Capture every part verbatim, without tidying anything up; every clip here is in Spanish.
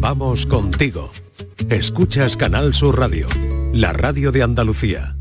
Vamos contigo. Escuchas Canal Sur Radio, la radio de Andalucía.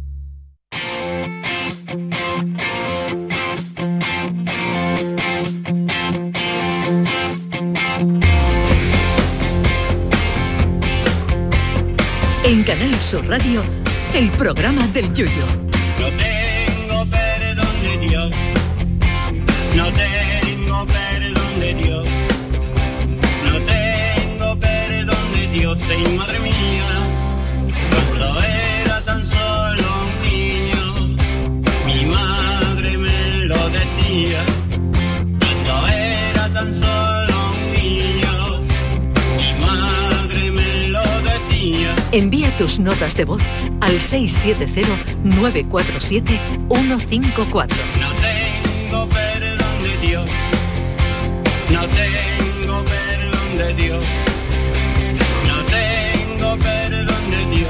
En Canal Sur Radio, el programa del Yuyu. No tengo perdón de Dios, no tengo perdón de Dios, no tengo perdón de Dios, y madre mía, cuando era tan solo un niño, mi madre me lo decía, cuando era tan solo un niño, mi madre me lo decía. Envía tus notas de voz al seis siete cero, nueve cuatro siete, uno cinco cuatro. No tengo perdón de Dios, no tengo perdón de Dios, no tengo perdón de Dios,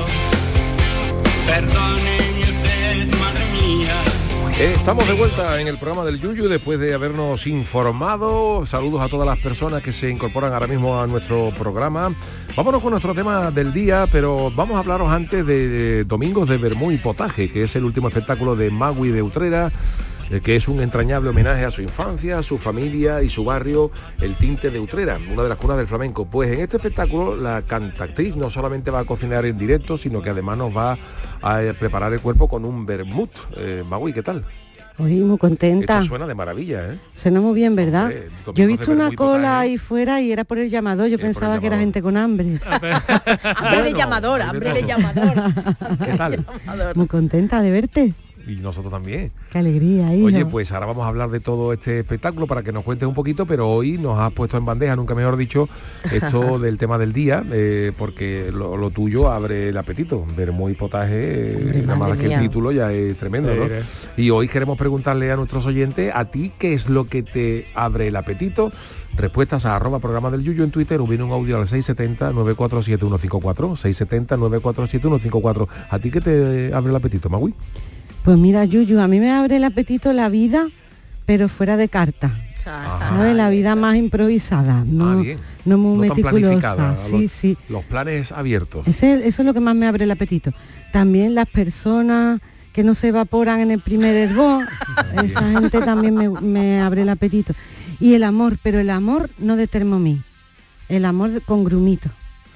perdone usted, madre mía. Estamos de vuelta en el programa del Yuyu después de habernos informado. Saludos a todas las personas que se incorporan ahora mismo a nuestro programa. Vámonos con nuestro tema del día, pero vamos a hablaros antes de, de Domingos de Vermú y Potaje, que es el último espectáculo de Magui de Utrera, eh, que es un entrañable homenaje a su infancia, a su familia y su barrio, el Tinte de Utrera, una de las cunas del flamenco. Pues en este espectáculo la cantactriz no solamente va a cocinar en directo, sino que además nos va a preparar el cuerpo con un vermut. Eh, Magui, ¿qué tal? Hoy muy contenta. Esto suena de maravilla, ¿eh? Suena muy bien, ¿verdad? Hombre, yo he visto una cola ahí fuera y era por el llamador. Yo pensaba que era gente con hambre. Hambre de llamador, hambre de llamador. ¿Qué tal? Muy contenta de verte. Y nosotros también. Qué alegría, hijo. Oye, pues ahora vamos a hablar de todo este espectáculo para que nos cuentes un poquito, pero hoy nos has puesto en bandeja, nunca mejor dicho, esto del tema del día, eh, porque lo, lo tuyo abre el apetito. Vermú y Potaje, eh, nada más que el título ya es tremendo, ¿no? Y hoy queremos preguntarle a nuestros oyentes, a ti, ¿qué es lo que te abre el apetito? Respuestas a arroba programa del Yuyu en Twitter, o viene un audio al seis siete cero, nueve cuatro siete, uno cinco cuatro, seis siete cero, nueve cuatro siete, uno cinco cuatro. ¿A ti qué te abre el apetito, Magui? Pues mira, Yuyu, a mí me abre el apetito la vida, pero fuera de carta. ¿Sabes? La vida más improvisada, no, ah, no muy no meticulosa. Sí, los, sí. Los planes abiertos. Ese, eso es lo que más me abre el apetito. También las personas que no se evaporan en el primer hervor, esa gente también me, me abre el apetito. Y el amor, pero el amor no de Thermomix, el amor con grumito.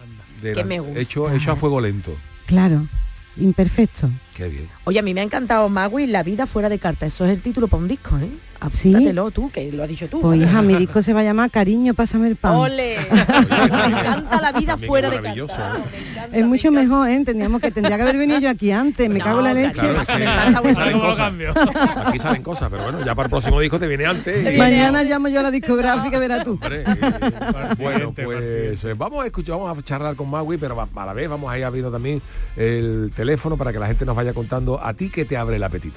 De que la, me gusta. Hecho, hecho a fuego lento. Claro. Imperfecto. Qué bien. Oye, a mí me ha encantado Magui, La vida fuera de carta. Eso es el título para un disco, ¿eh? Apúntatelo ¿Sí? tú, que lo has dicho tú. Pues hija, mi disco se va a llamar Cariño, pásame el pan. ¡Ole! Me encanta La vida También fuera de carta. ¿eh? Encanta, es mucho mejor, ¿eh? Tendríamos que, tendría que haber venido yo aquí antes. Me no, cago en la leche. Claro, pásame el pan, aquí, salen cosas, aquí salen cosas, pero bueno, ya para el próximo disco te viene antes. Y... Mañana llamo yo a la discográfica, verás tú. Hombre, eh, bueno, pues eh, vamos a escuchar, vamos a charlar con Magui, pero a la vez vamos a ir abriendo también el teléfono para que la gente nos vaya contando a ti que te abre el apetito.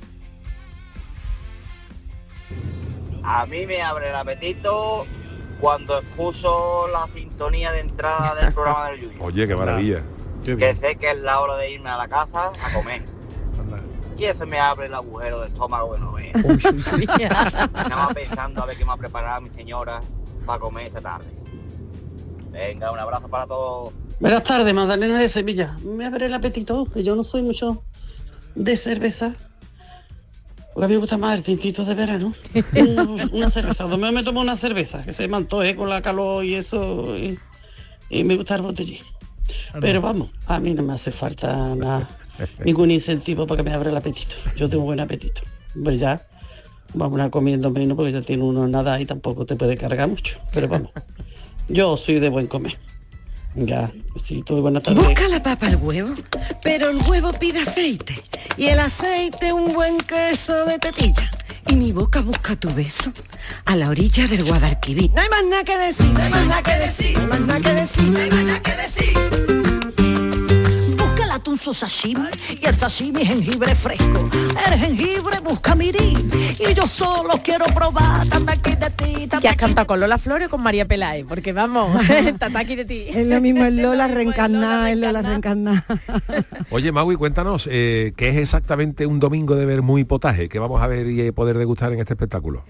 A mí me abre el apetito cuando escucho la sintonía de entrada del programa del Yuyu. Oye, qué maravilla. Qué que sé que es la hora de irme a la casa a comer. Anda. Y eso me abre el agujero del estómago que no ve. Estaba pensando a ver qué me ha preparado mi señora para comer esta tarde. Venga, un abrazo para todos. Buenas tardes, Magdalena de Sevilla. Me abre el apetito, que yo no soy mucho de cerveza. Porque a mí me gusta más el tintito de verano. una, una cerveza. Donde me tomo una cerveza, que se me antoje con la calor y eso. Y, y me gusta el botellín. Pero vamos, a mí no me hace falta nada, ningún incentivo para que me abra el apetito. Yo tengo buen apetito. Hombre, ya vamos a comiendo menos porque ya tiene uno nada y tampoco te puede cargar mucho. Pero vamos, yo soy de buen comer. Ya, sí, todo buena tarde. Busca la papa al huevo, pero el huevo pide aceite. Y el aceite un buen queso de tetilla. Y mi boca busca tu beso a la orilla del Guadalquivir. No hay más nada que decir, no hay más nada que decir, no hay más nada que decir, no hay más nada que decir. Busca el atún su sashimi y el sashimi jengibre fresco. El jengibre busca mirín y yo solo quiero probar tataki de ti. ¿Qué has cantado con Lola Flores o con María Peláez? Porque vamos, tataki de ti. Es lo mismo, es Lola reencarnada, es Lola reencarnada. Oye, Magui, cuéntanos, eh, ¿qué es exactamente un domingo de Vermú y Potaje que vamos a ver y poder degustar en este espectáculo?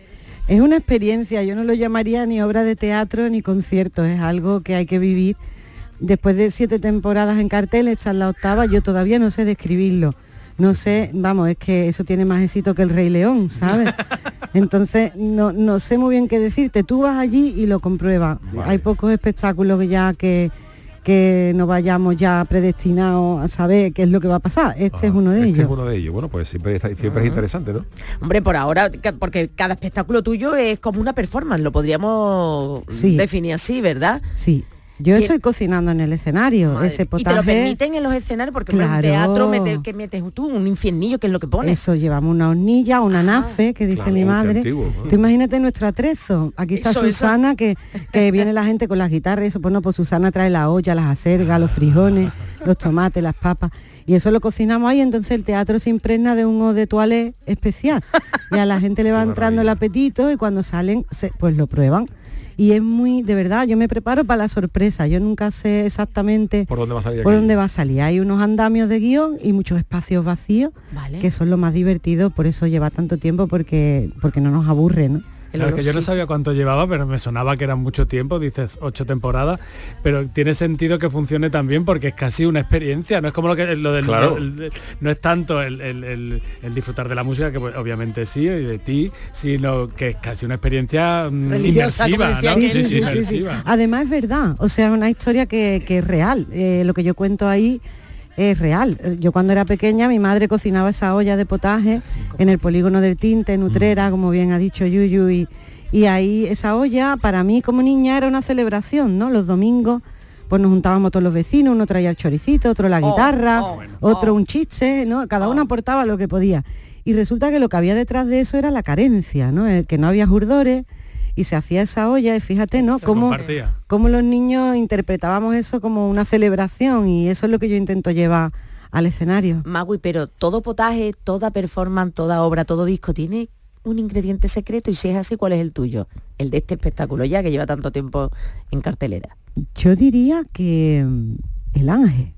Es una experiencia, yo no lo llamaría ni obra de teatro ni concierto, es algo que hay que vivir. Después de siete temporadas en cartel, esta es la octava, yo todavía no sé describirlo. No sé, vamos, es que eso tiene más éxito que el Rey León, ¿sabes? Entonces, no, no sé muy bien qué decirte. Tú vas allí y lo compruebas. Vale. Hay pocos espectáculos que ya que, que no vayamos ya predestinados a saber qué es lo que va a pasar. Este ah, es uno de este ellos. es uno de ellos. Bueno, pues siempre, está, siempre uh-huh. es interesante, ¿no? Hombre, por ahora, porque cada espectáculo tuyo es como una performance, lo podríamos sí. definir así, ¿verdad? Sí. Yo estoy cocinando en el escenario, Madre. ese potaje. ¿Y te lo permiten en los escenarios? Porque claro. en el teatro mete, ¿qué metes tú? Un infiernillo, que es lo que pones. Eso, llevamos una hornilla, una ah, nafe, que dice claro, mi madre. Antiguo, ¿no? Tú imagínate nuestro atrezo. Aquí está eso, Susana, eso. Que, que viene la gente con las guitarras y eso. Pues no, pues Susana trae la olla, las acergas, los frijoles, los tomates, las papas. Y eso lo cocinamos ahí, entonces el teatro se impregna de un eau de toilette especial. Y a la gente le va entrando el apetito y cuando salen, se, pues lo prueban. Y es muy, de verdad, yo me preparo para la sorpresa. Yo nunca sé exactamente por dónde va a salir. Por dónde va a salir. Hay unos andamios de guión y muchos espacios vacíos, vale. que son lo más divertido, por eso lleva tanto tiempo, porque, porque no nos aburre, ¿no? Claro, que yo no sabía cuánto llevaba, pero me sonaba que eran mucho tiempo, dices ocho temporadas, pero tiene sentido que funcione también porque es casi una experiencia, no es como lo que lo del claro. el, el, no es tanto el, el, el, el disfrutar de la música, que pues, obviamente sí, y de ti, sino que es casi una experiencia religiosa, inmersiva, ¿no? Sí, sí, sí, sí, inmersiva. Sí, sí. Además es verdad, o sea, es una historia que, que es real, eh, lo que yo cuento ahí es real. Yo cuando era pequeña mi madre cocinaba esa olla de potaje en el polígono del Tinte, en Utrera, como bien ha dicho Yuyu, y, y ahí esa olla para mí como niña era una celebración, ¿no? Los domingos pues nos juntábamos todos los vecinos, uno traía el choricito, otro la guitarra, oh, oh, bueno, otro oh. un chiste, ¿no? Cada oh. uno aportaba lo que podía. Y resulta que lo que había detrás de eso era la carencia, ¿no? El que no había jurdores y se hacía esa olla y fíjate, ¿no? Cómo, cómo los niños interpretábamos eso como una celebración y eso es lo que yo intento llevar al escenario. Magui, pero todo potaje, toda performance, toda obra, todo disco tiene un ingrediente secreto y si es así, ¿cuál es el tuyo? El de este espectáculo ya que lleva tanto tiempo en cartelera. Yo diría que el ángel,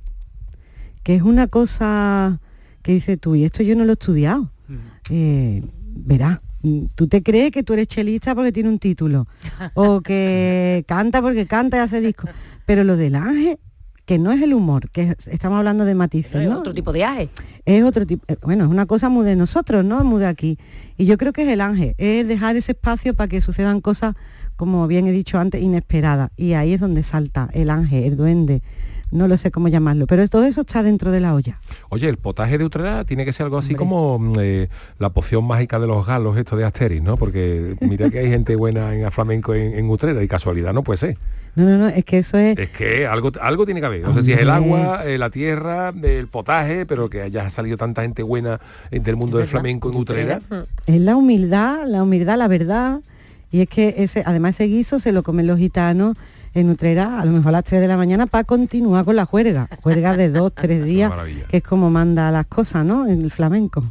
que es una cosa que dices tú, y esto yo no lo he estudiado. Uh-huh. Eh, verá. Tú te crees que tú eres chelista porque tiene un título o que canta porque canta y hace disco, pero lo del ángel, que no es el humor, que es, estamos hablando de matices, ¿no? Es otro tipo de ángel. Es otro tipo, bueno, es una cosa muy de nosotros, ¿no? Muy de aquí. Y yo creo que es el ángel, es dejar ese espacio para que sucedan cosas, como bien he dicho antes, inesperadas. Y ahí es donde salta el ángel, el duende. No lo sé cómo llamarlo, pero todo eso está dentro de la olla. Oye, el potaje de Utrera tiene que ser algo así Hombre. como eh, la poción mágica de los galos, esto de Asterix, ¿no? Porque mira que hay gente buena en flamenco en, en Utrera y casualidad no puede ser. No, no, no, es que eso es... Es que algo algo tiene que haber. No Hombre. sé si es el agua, eh, la tierra, el potaje, pero que haya salido tanta gente buena del mundo del flamenco en Utrera. Es la humildad, la humildad, la verdad. Y es que ese, además ese guiso se lo comen los gitanos en Utrera, a lo mejor a las tres de la mañana para continuar con la juerga, juerga de dos, tres días, que es como manda las cosas, ¿no? En el flamenco.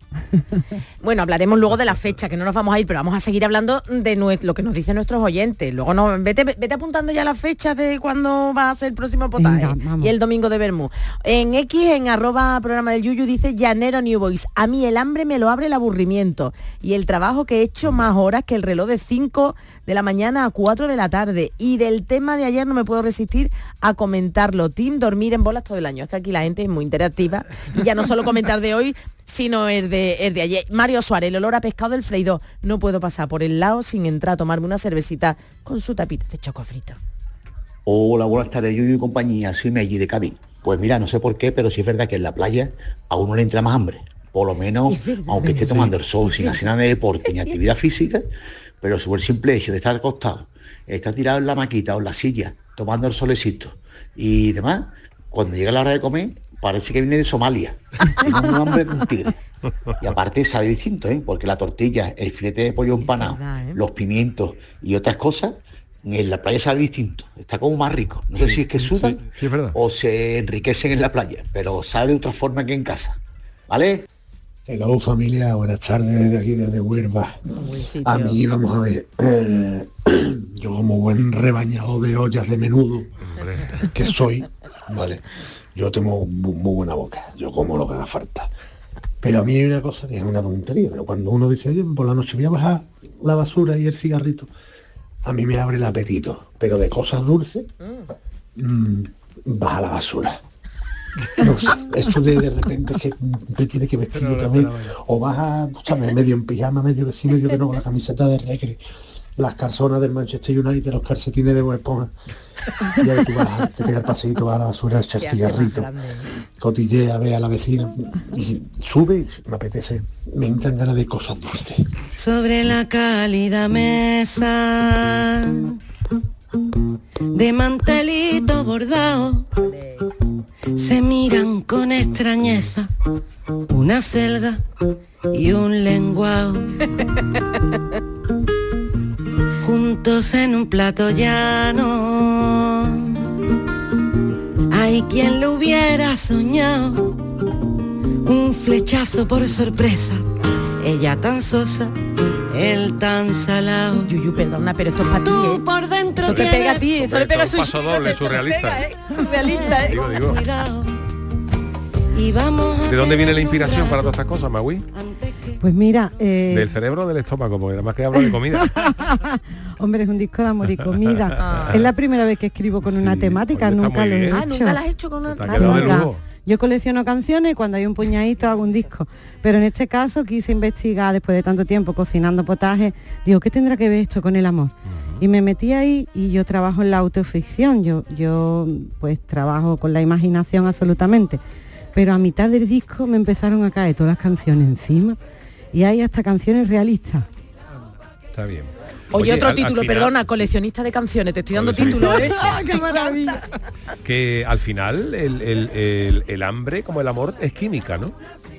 Bueno, hablaremos luego de la fecha, que no nos vamos a ir, pero vamos a seguir hablando de nuestro, lo que nos dicen nuestros oyentes. Luego no, vete, vete apuntando ya las fechas de cuándo va a ser el próximo potaje. Venga, y el domingo de Bermú. En X, en arroba programa del Yuyu, dice Llanero New Boys: a mí el hambre me lo abre el aburrimiento y el trabajo que he hecho más horas que el reloj de cinco de la mañana a cuatro de la tarde, y del tema de ayer no me puedo resistir a comentarlo. Team dormir en bolas todo el año. Es que aquí la gente es muy interactiva y ya no solo comentar de hoy, sino el de, el de ayer. Mario Suárez: el olor a pescado del freidor. No puedo pasar por el lado sin entrar a tomarme una cervecita con su tapita de choco frito. Hola, buenas tardes, Yuyu y compañía. Soy Meggi de Cádiz. Pues mira, no sé por qué, pero sí es verdad que en la playa a uno le entra más hambre. Por lo menos, verdad, aunque esté tomando sí. el sol, sin hacer nada de deporte ni actividad física, pero sobre el simple hecho de estar acostado, estar tirado en la maquita o en la silla, tomando el solecito y demás, cuando llega la hora de comer, parece que viene de Somalia. Tiene un hambre de un tigre. Y aparte sabe distinto, ¿eh? Porque la tortilla, el filete de pollo empanado, verdad, ¿eh? Los pimientos y otras cosas, en la playa sabe distinto. Está como más rico. No sé sí, si es que sudan sí, sí, es o se enriquecen en la playa, pero sabe de otra forma que en casa. ¿Vale? Hello familia, buenas tardes desde aquí, desde Huelva. A mí, vamos a ver, eh, yo como buen rebañado de ollas de menudo que soy, vale, yo tengo muy, muy buena boca, yo como lo que haga falta. Pero a mí hay una cosa que es una tontería, pero cuando uno dice, oye, por la noche voy a bajar la basura y el cigarrito, a mí me abre el apetito, pero de cosas dulces, mmm, baja la basura. No sé, eso de de repente que te tiene que vestir Pero, otra pero, vez, pero. o baja, escúchame, medio en pijama, medio que sí, medio que no, con la camiseta de Recre, las calzonas del Manchester United, los calcetines de Bob Esponja. Ya que tú vas, te pegas el paseíto, vas a la basura, echas cigarrito, cotillea, ve a la vecina y sube y me apetece, me entran ganas de cosas dulces. Sobre la cálida mesa de mantelito bordado se miran con extrañeza una celda y un lenguao juntos en un plato llano. Hay quien lo hubiera soñado, un flechazo por sorpresa, ella tan sosa, él tan salado. Yuyu, perdona, pero esto es para ti, ¿eh? Tú por dentro Eso te pega a ti, eso le pega a Esto su es un paso doble, surrealista. ¿eh? Surrealista, ¿eh? Digo, digo. cuidado. Y vamos a ¿De dónde viene la tener un inspiración para grado todas estas cosas, Magui? Pues mira, eh, Del cerebro o del estómago, porque además que hablo de comida. hombre, es un disco de amor y comida. Ah. Es la primera vez que escribo con una Sí, temática, oye, está nunca muy lo he bien. hecho. Ah, nunca la has hecho con una... Te ha Ah, quedado de nunca. lujo. Yo colecciono canciones y cuando hay un puñadito hago un disco. Pero en este caso quise investigar, después de tanto tiempo cocinando potaje, digo, ¿qué tendrá que ver esto con el amor? Y me metí ahí y yo trabajo en la autoficción, yo, yo pues trabajo con la imaginación absolutamente. Pero a mitad del disco me empezaron a caer todas las canciones encima y hay hasta canciones realistas. Está bien. Oye, otro al- al título, final- perdona, coleccionista de canciones, te estoy dando Coleccionista. título, ¿eh? ¡Qué maravilla! Que al final el, el- el- el hambre, como el amor, es química, ¿no?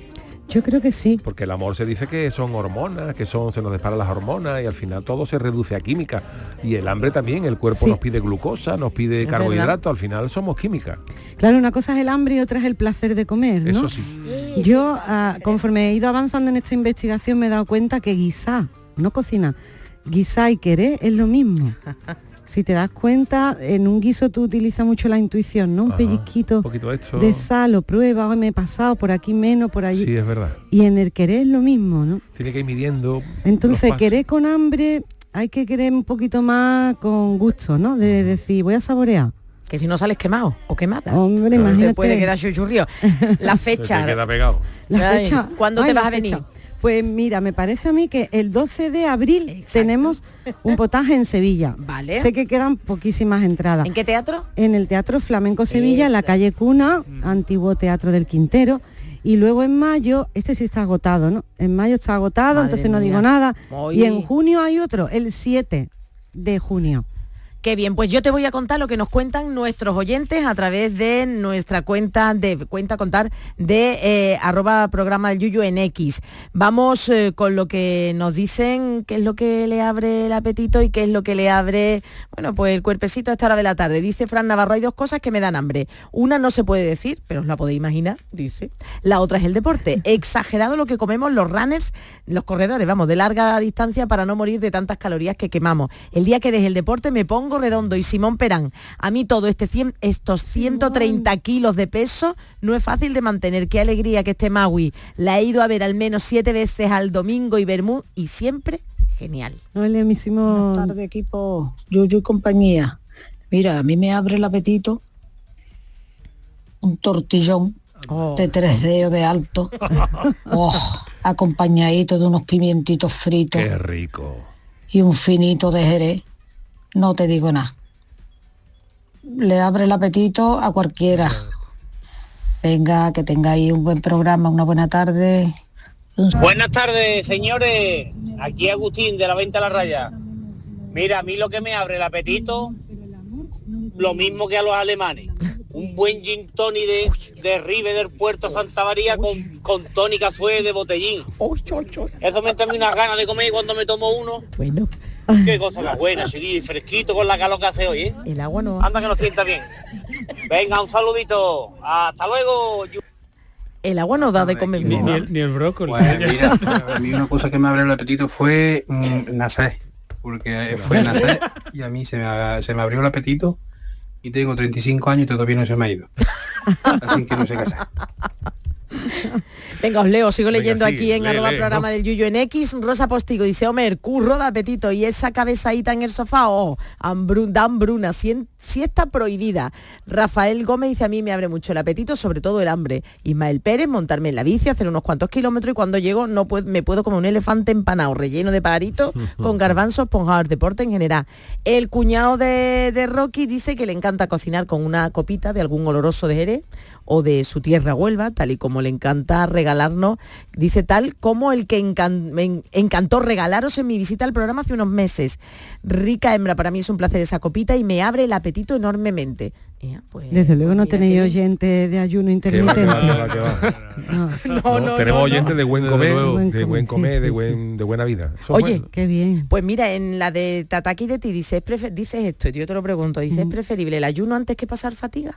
Yo creo que sí. Porque el amor se dice que son hormonas, que son se nos disparan las hormonas y al final todo se reduce a química. Y el hambre también, el cuerpo Sí. nos pide glucosa, nos pide Es carbohidratos, al final somos química. Claro, una cosa es el hambre y otra es el placer de comer, ¿no? Eso sí. Yo, ah, conforme he ido avanzando en esta investigación, me he dado cuenta que guisar, no cocinar, guisar y querer es lo mismo. Si te das cuenta, en un guiso tú utilizas mucho la intuición, ¿no? Un Ajá, pellizquito un poquito esto. de sal o prueba, hoy me he pasado por aquí menos, por allí. Sí, es verdad. Y en el querer es lo mismo, ¿no? Tiene que ir midiendo. los Entonces, pasos. querer con hambre, hay que querer un poquito más con gusto, ¿no? De decir, voy a saborear. Que si no sales quemado o quemada. Hombre, Te imagínate. puede quedar chuchurrío. La Se te fecha. queda pegado. La Ay, fecha. ¿cuándo ay, te la vas a fecha. venir? Pues mira, me parece a mí que el doce de abril Exacto. tenemos un potaje en Sevilla. Vale. Sé que quedan poquísimas entradas. ¿En qué teatro? En el Teatro Flamenco Sevilla, en la Eso. calle Cuna, antiguo Teatro del Quintero. Y luego en mayo, este sí está agotado, ¿no? En mayo está agotado, Madre entonces no mía. digo nada. Oye. Y en junio hay otro, el siete de junio. Qué bien, pues yo te voy a contar lo que nos cuentan nuestros oyentes a través de nuestra cuenta de cuenta contar de eh, arroba programa del Yuyu en X. Vamos eh, con lo que nos dicen, qué es lo que le abre el apetito y qué es lo que le abre, bueno, pues el cuerpecito a esta hora de la tarde. Dice Fran Navarro, hay dos cosas que me dan hambre. Una no se puede decir, pero os la podéis imaginar, dice. La otra es el deporte. Exagerado lo que comemos los runners, los corredores, vamos, de larga distancia para no morir de tantas calorías que quemamos. El día que deje el deporte me pongo redondo. Y Simón Perán, a mí todo este cien, estos ciento treinta kilos de peso no es fácil de mantener. Qué alegría que este Magui la he ido a ver al menos siete veces al domingo y Bermú y siempre genial. Hola, mi Simón. Buenas tardes, equipo Yuyu y compañía. Mira, a mí me abre el apetito un tortillón Oh. de tres dedos de alto, oh, acompañadito de unos pimientitos fritos Qué rico. y un finito de jerez. No te digo nada. Le abre el apetito a cualquiera. Venga, que tengáis un buen programa, una buena tarde. Buenas tardes, señores. Aquí Agustín de la Venta a la Raya. Mira, a mí lo que me abre el apetito, lo mismo que a los alemanes. Un buen gin tonic de, de Rive del Puerto Santa María con, con tónica fue de botellín. Eso me entra a mí unas ganas de comer cuando me tomo uno. Bueno, Qué cosa más buena, chiquillo, y fresquito con la calor que hace hoy, ¿eh? el agua no... Anda que lo sienta bien. Venga, un saludito. Hasta luego. El agua no da de comer. Ni, ¿no? ni el, ni el brócoli. Pues mira, a mí una cosa que me abrió el apetito fue mm, nacer, porque fue nacer y a mí se me, se me abrió el apetito y tengo treinta y cinco años y todavía no se me ha ido. Así que no sé qué hacer. Venga, os leo, sigo leyendo Venga, sí, aquí en lee, arroba lee, programa ¿no? del Yuyo en X. Rosa Postigo dice, Homer, curro de apetito y esa cabezadita en el sofá, oh, hambru- da hambruna, sien- siesta prohibida. Rafael Gómez dice, a mí me abre mucho el apetito, sobre todo el hambre. Ismael Pérez, montarme en la bici, hacer unos cuantos kilómetros y cuando llego no puedo, me puedo como un elefante empanado, relleno de pajaritos con garbanzos, esponjados, deporte en general. El cuñado de, de Rocky dice que le encanta cocinar con una copita de algún oloroso de Jerez o de su tierra Huelva, tal y como le encanta regalarnos, dice tal como el que encan- me en- encantó regalaros en mi visita al programa hace unos meses. Rica hembra, para mí es un placer esa copita y me abre el apetito enormemente. Ya, pues, Desde luego pues no mira tenéis qué bien. oyentes de ayuno Que va, intermitente. que va, que va, que va. No. No, no, tenemos no, oyentes no. de buen Desde comer, luego. de buen Sí, comer, sí, de sí. buen de buena vida. Eso es Oye, bueno. Qué bien. Pues mira, en la de Tataki de ti dices, prefe- dices esto, y yo te lo pregunto, dices, ¿es Mm. preferible el ayuno antes que pasar fatiga?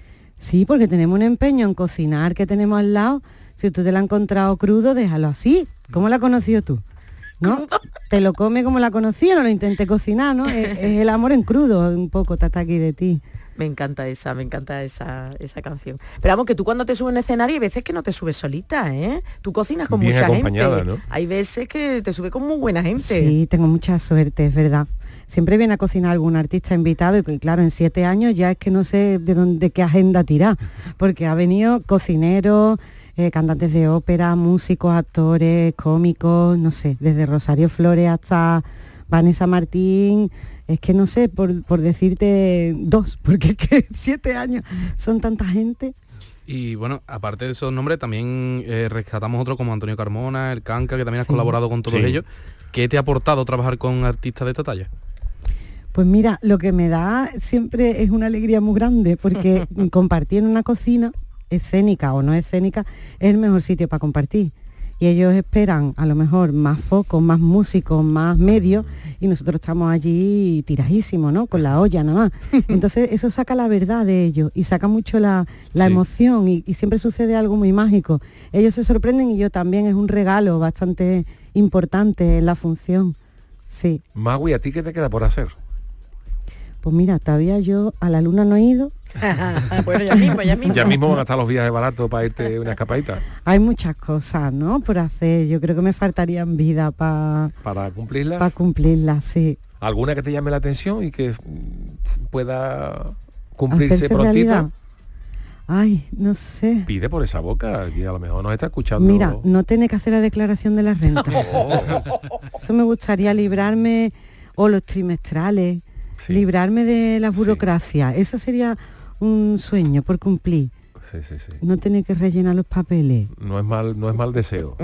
Sí, porque tenemos un empeño en cocinar que tenemos al lado. Si tú te lo has encontrado crudo, déjalo así. ¿Cómo lo has conocido tú? ¿No? ¿Crudo? Te lo come como la conocí, no lo intenté cocinar, ¿no? es, es el amor en crudo, un poco Tataki de ti. Me encanta esa, me encanta esa, esa canción. Pero vamos, que tú cuando te subes en escenario hay veces que no te subes solita, ¿eh? Tú cocinas con Bien mucha acompañada, gente. ¿no? Hay veces que te subes con muy buena gente. Sí, tengo mucha suerte, es verdad. Siempre viene a cocinar algún artista invitado y que, claro, en siete años ya es que no sé de dónde qué agenda tirar, porque ha venido cocineros, eh, cantantes de ópera, músicos, actores, cómicos, no sé, desde Rosario Flores hasta Vanessa Martín. Es que no sé, por, por decirte dos, porque es que siete años son tanta gente. Y bueno, aparte de esos nombres, también eh, rescatamos otros como Antonio Carmona, el Canca, que también has Sí. colaborado con todos Sí. ellos. ¿Qué te ha aportado trabajar con artistas de esta talla? Pues mira, lo que me da siempre es una alegría muy grande, porque compartir en una cocina, escénica o no escénica, es el mejor sitio para compartir. Y ellos esperan a lo mejor más focos, más músicos, más medios, y nosotros estamos allí tirajísimos, ¿no? Con la olla nada más. Entonces eso saca la verdad de ellos y saca mucho la, la Sí. emoción y, y siempre sucede algo muy mágico. Ellos se sorprenden y yo también, es un regalo bastante importante en la función. Sí. Magui, ¿a ti qué te queda por hacer? Pues mira, todavía yo a la luna no he ido. Bueno, ya mismo, ya mismo. Ya mismo van a estar los viajes baratos para irte una escapadita. Hay muchas cosas, ¿no? Por hacer. Yo creo que me faltarían vida para Para cumplirla. pa cumplirlas, sí. ¿Alguna que te llame la atención y que mm, pueda cumplirse Hacerse prontito? realidad. Ay, no sé. Pide por esa boca, que a lo mejor nos está escuchando. Mira, no tiene que hacer la declaración de la renta. Eso me gustaría librarme, o los trimestrales, Sí. librarme de la burocracia. Eso sería un sueño por cumplir. Sí, sí, sí. No tener que rellenar los papeles. No es mal, no es mal deseo.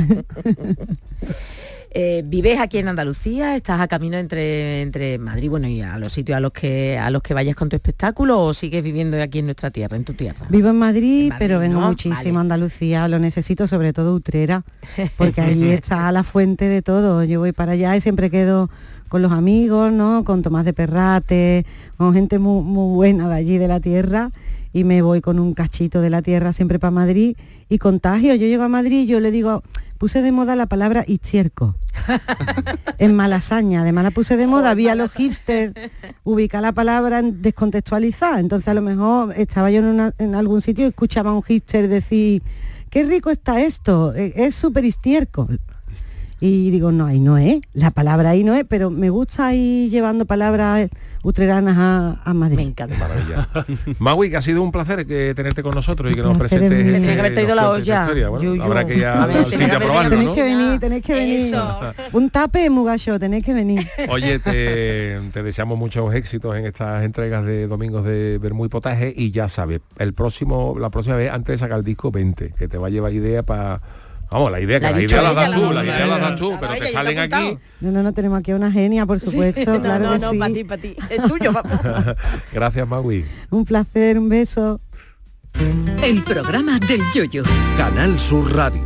Eh, ¿Vives aquí en Andalucía? ¿Estás a camino entre, entre Madrid, bueno, y a los sitios a los que a los que vayas con tu espectáculo o sigues viviendo aquí en nuestra tierra, en tu tierra? Vivo en Madrid, En Madrid, pero vengo ¿no? muchísimo Vale. a Andalucía, lo necesito, sobre todo Utrera, porque allí está la fuente de todo. Yo voy para allá y siempre quedo con los amigos, ¿no? Con Tomás de Perrate, con gente muy, muy buena de allí de la tierra, y me voy con un cachito de la tierra siempre para Madrid y contagio. Yo llego a Madrid y yo le digo, puse de moda la palabra izquierco. En Malasaña, además la puse de moda, había los hipsters ubicar la palabra en- descontextualizada, entonces a lo mejor estaba yo en, una- en algún sitio y escuchaba a un hipster decir, qué rico está esto, e- es súper histierco. Y digo, no, ahí no es, la palabra ahí no es, pero me gusta ir llevando palabras utreranas a, a Madrid. Me encanta. Maravilla. Magui, que ha sido un placer que tenerte con nosotros y que nos Placer es presentes. mío. Se tenía que haber traído la nos cuentes olla. esta historia. Bueno, Yuyu. habrá que ir A al ver, al tenía sitio que a haber probarlo, Tenéis ¿no? que venir, tenéis que venir. Eso. Un tape, mugacho, tenéis que venir. Oye, te, te deseamos muchos éxitos en estas entregas de Domingos de Vermú y Potaje y ya sabes, el próximo, la próxima vez, antes de sacar el disco, vente, que te va a llevar idea para... Vamos, la idea, que La ha las dicho ideas las ella, das la tú, vamos las a ideas dar. las das tú, Claro, pero ella te ya salen te ha aquí. apuntado. No, no, no, tenemos aquí a una genia, por supuesto, no, claro no, que no, sí. para ti, para ti. Es tuyo, vamos. Gracias, Magui. Un placer, un beso. El programa del Yoyo. Canal Sur Radio.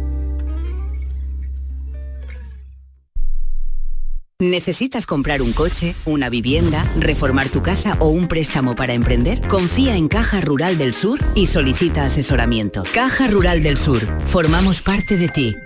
¿Necesitas comprar un coche, una vivienda, reformar tu casa o un préstamo para emprender? Confía en Caja Rural del Sur y solicita asesoramiento. Caja Rural del Sur. Formamos parte de ti.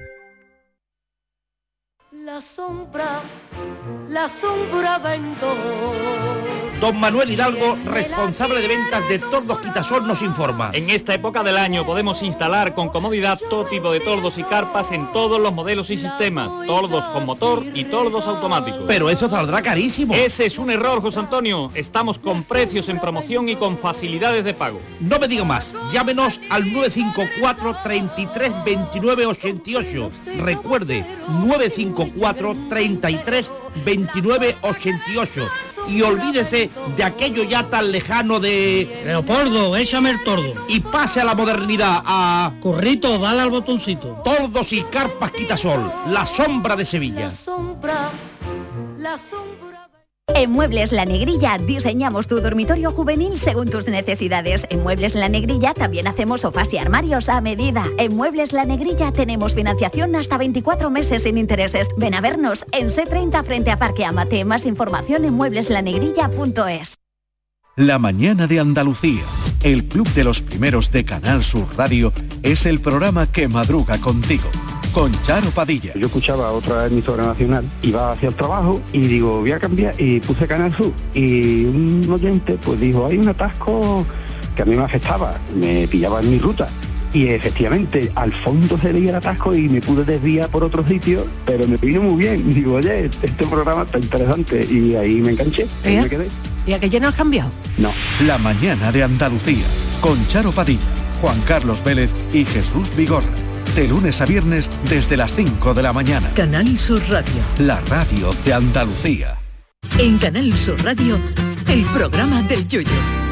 La sombra, la sombra vendó Don Manuel Hidalgo, responsable de ventas de Tordos Quitasol, nos informa. En esta época del año podemos instalar con comodidad todo tipo de tordos y carpas en todos los modelos y sistemas, tordos con motor y tordos automáticos. Pero eso saldrá carísimo. Ese es un error, José Antonio. Estamos con precios en promoción y con facilidades de pago. No me digo más, llámenos al nueve cinco cuatro, treinta y tres, veintinueve, ochenta y ocho. Recuerde, nueve cinco cuatro, treinta y tres, veintinueve, ochenta y ocho. Y olvídese de aquello ya tan lejano de... Leopoldo, échame el tordo. Y pase a la modernidad, a... Corrito, dale al botoncito. Tordos y carpas Quitasol, la sombra de Sevilla. La sombra, la sombra. En Muebles La Negrilla diseñamos tu dormitorio juvenil según tus necesidades. En Muebles La Negrilla también hacemos sofás y armarios a medida. En Muebles La Negrilla tenemos financiación hasta veinticuatro meses sin intereses. Ven a vernos en C treinta frente a Parque Amate. Más información en muebles la negrilla punto es. La mañana de Andalucía, el club de los primeros de Canal Sur Radio, es el programa que madruga contigo. Con Charo Padilla. Yo escuchaba otra emisora nacional, iba hacia el trabajo y digo, voy a cambiar, y puse Canal Sur. Y un oyente pues dijo, hay un atasco que a mí me afectaba, me pillaba en mi ruta. Y efectivamente, al fondo se veía el atasco y me pude desviar por otro sitio, pero me vino muy bien. Y digo, oye, este programa está interesante. Y ahí me enganché, ahí me quedé. ¿Y aquello no has cambiado? No. La mañana de Andalucía, con Charo Padilla, Juan Carlos Vélez y Jesús Vigorra. De lunes a viernes desde las cinco de la mañana. Canal Sur Radio. La radio de Andalucía. En Canal Sur Radio, el programa del Yoyo.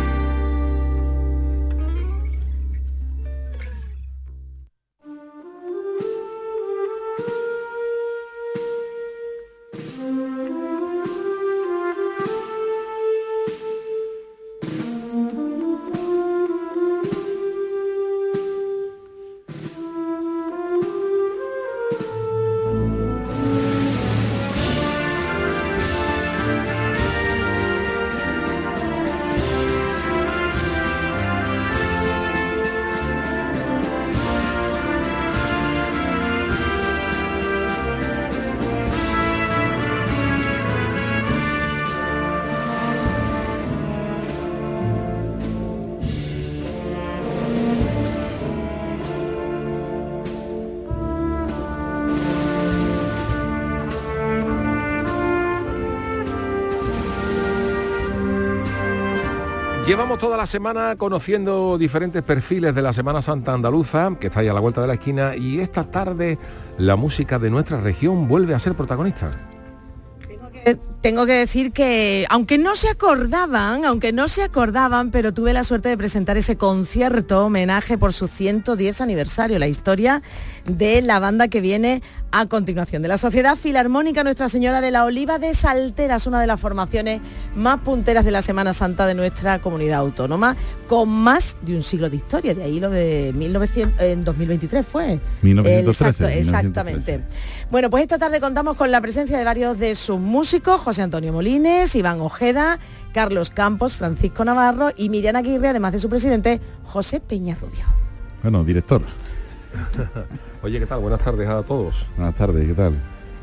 Llevamos toda la semana conociendo diferentes perfiles de la Semana Santa andaluza, que está ahí a la vuelta de la esquina, y esta tarde la música de nuestra región vuelve a ser protagonista. Tengo que decir que, aunque no se acordaban, aunque no se acordaban, pero tuve la suerte de presentar ese concierto homenaje por su ciento diez aniversario, la historia de la banda que viene a continuación, de la Sociedad Filarmónica Nuestra Señora de la Oliva de Salteras, una de las formaciones más punteras de la Semana Santa de nuestra comunidad autónoma, con más de un siglo de historia, de ahí lo de mil novecientos, en dos mil veintitrés fue. mil novecientos trece. Exacto, exactamente. Bueno, pues esta tarde contamos con la presencia de varios de sus músicos, José Antonio Molines, Iván Ojeda, Carlos Campos, Francisco Navarro y Miriam Aguirre, además de su presidente, José Peñarrubio. Bueno, director. Oye, ¿qué tal? Buenas tardes a todos. Buenas tardes, ¿qué tal?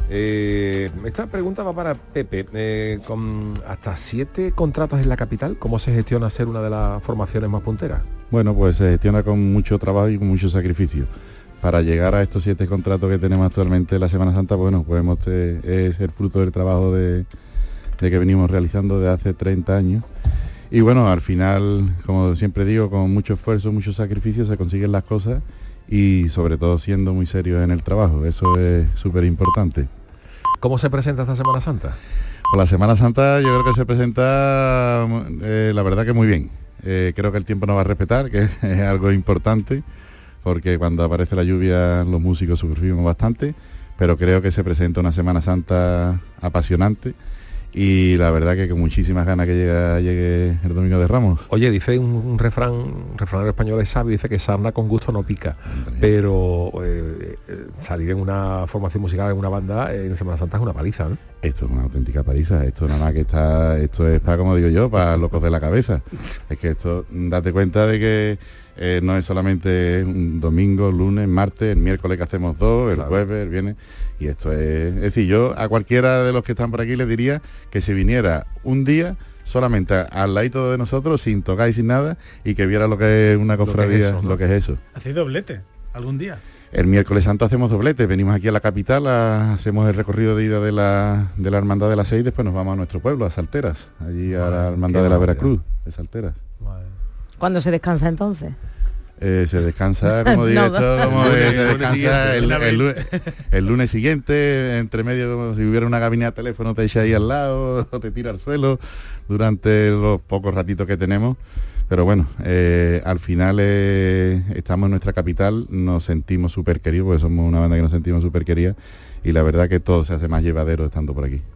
Eh, esta pregunta va para Pepe. Eh, con hasta siete contratos en la capital, ¿cómo se gestiona ser una de las formaciones más punteras? Bueno, pues se gestiona con mucho trabajo y con mucho sacrificio. Para llegar a estos siete contratos que tenemos actualmente en la Semana Santa, bueno, podemos te, es el fruto del trabajo de, de que venimos realizando de hace treinta años. Y bueno, al final, como siempre digo, con mucho esfuerzo, mucho sacrificio se consiguen las cosas y sobre todo siendo muy serios en el trabajo. Eso es súper importante. ¿Cómo se presenta esta Semana Santa? Pues la Semana Santa yo creo que se presenta, eh, la verdad que muy bien. Eh, creo que el tiempo nos va a respetar, que es algo importante, porque cuando aparece la lluvia los músicos sufrimos bastante, pero creo que se presenta una Semana Santa apasionante y la verdad que con muchísimas ganas que llegue, llegue el Domingo de Ramos. Oye, dice un, un refrán, un refranero español es sabio, dice que sarna con gusto no pica, Hombre. pero eh, eh, salir en una formación musical, en una banda, en Semana Santa es una paliza, ¿no? Esto es una auténtica paliza, esto nada más que está, esto es para, como digo yo, para locos de la cabeza. Es que esto, date cuenta de que Eh, no es solamente un domingo, lunes, martes, el miércoles que hacemos dos, el claro. jueves, el viernes, y esto es... Es decir, yo a cualquiera de los que están por aquí les diría que se viniera un día solamente al ladito de nosotros, sin tocar y sin nada, y que viera lo que es una cofradía, lo que es eso, ¿no? Lo que es eso. ¿Hacéis doblete algún día? El miércoles santo hacemos doblete, venimos aquí a la capital, a, hacemos el recorrido de ida de la, de la Hermandad de las Seis, después nos vamos a nuestro pueblo, a Salteras, allí a la Hermandad de la Veracruz, de Salteras. ¿Cuándo se descansa entonces? Eh, se descansa, como digo, no, esto, como se descansa el, el, el, el lunes siguiente, entre medio, como si hubiera una gabina de teléfono, te echa ahí al lado, o te tira al suelo, durante los pocos ratitos que tenemos. Pero bueno, eh, al final eh, estamos en nuestra capital, nos sentimos súper queridos, porque somos una banda que nos sentimos súper querida, y la verdad que todo se hace más llevadero estando por aquí.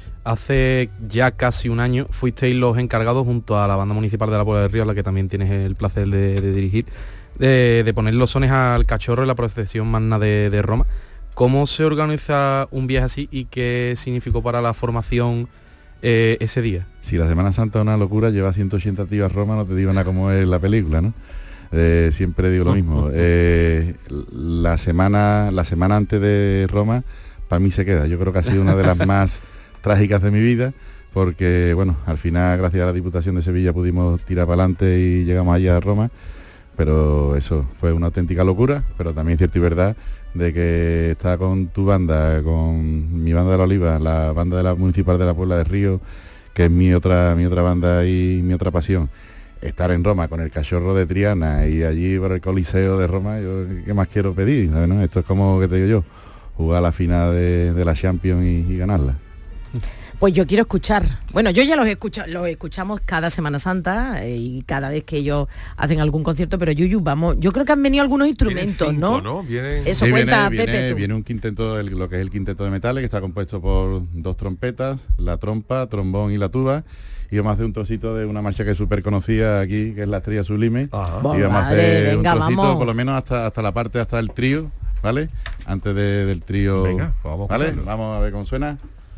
Hace ya casi un año fuisteis los encargados, junto a la banda municipal de la Puebla del Río, a la que también tienes el placer de, de dirigir, de, de poner los sones al cachorro en la procesión magna de, de Roma. ¿Cómo se organiza un viaje así y qué significó para la formación eh, ese día? Si la Semana Santa es una locura, lleva ciento ochenta tíos a Roma, no te digo nada como es la película, ¿no? Eh, siempre digo lo mismo. Eh, la semana la semana antes de Roma, para mí se queda. Yo creo que ha sido una de las más trágicas de mi vida, porque bueno, al final gracias a la Diputación de Sevilla pudimos tirar para adelante y llegamos allá a Roma, pero eso fue una auténtica locura, pero también cierto y verdad de que estar con tu banda, con mi banda de la Oliva, la banda de la Municipal de la Puebla del Río, que es mi otra mi otra banda y mi otra pasión, estar en Roma con el cachorro de Triana y allí por el Coliseo de Roma, yo qué más quiero pedir, ¿no? Esto es como que te digo yo, jugar la final de, de la Champions y, y ganarla. Pues yo quiero escuchar, bueno, yo ya los escucho, los escuchamos cada Semana Santa eh, y cada vez que ellos hacen algún concierto, pero Yuyu, vamos, yo creo que han venido algunos instrumentos, cinco, ¿no? ¿no? Vienen... Eso sí, cuenta, viene, Pepe, viene, tú. Viene un quinteto, el, lo que es el quinteto de metales, que está compuesto por dos trompetas, la trompa, trombón y la tuba, y vamos a hacer un trocito de una marcha que es súper conocida aquí, que es la Estrella Sublime. Ajá. Y vamos a hacer venga, un trocito, vamos. Por lo menos hasta, hasta la parte, hasta el trío, ¿vale? Antes de, del trío, venga, pues vamos, ¿vale? Vamos a ver cómo suena.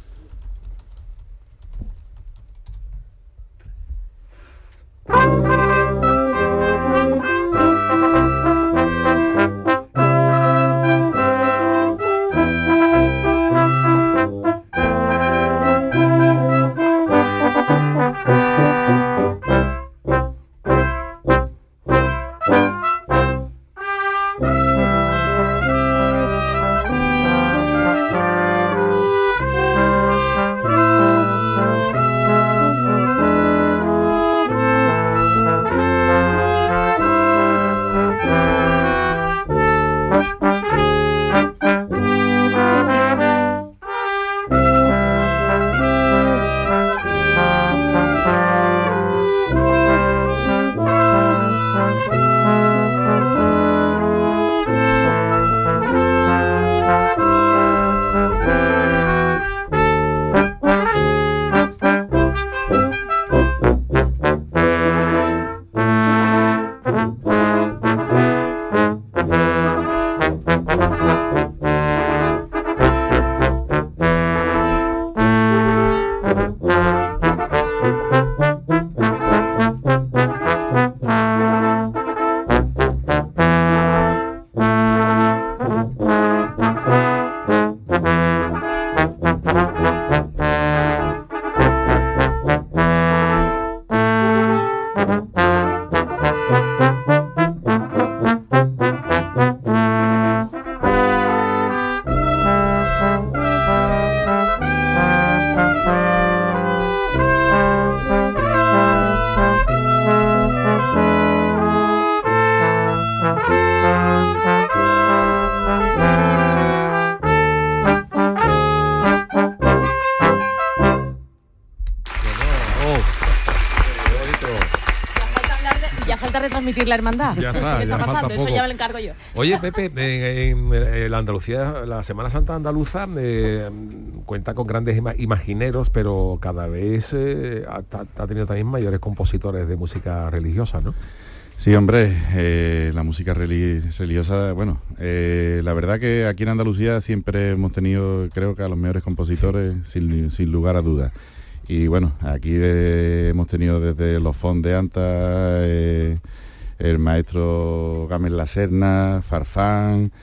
retransmitir la hermandad. Ya está, ¿Qué está ya pasando? Eso poco. ya me lo encargo yo. Oye, Pepe, en, en, en la Andalucía, la Semana Santa andaluza eh, cuenta con grandes ima imagineros, pero cada vez eh, ha, ha tenido también mayores compositores de música religiosa, ¿no? Sí, hombre, eh, la música religiosa, bueno, eh, la verdad que aquí en Andalucía siempre hemos tenido, creo que a los mejores compositores, sin, sin lugar a dudas. Y bueno, aquí de, hemos tenido desde los Fons de Anta, eh, el maestro Gámez La Serna, Farfán,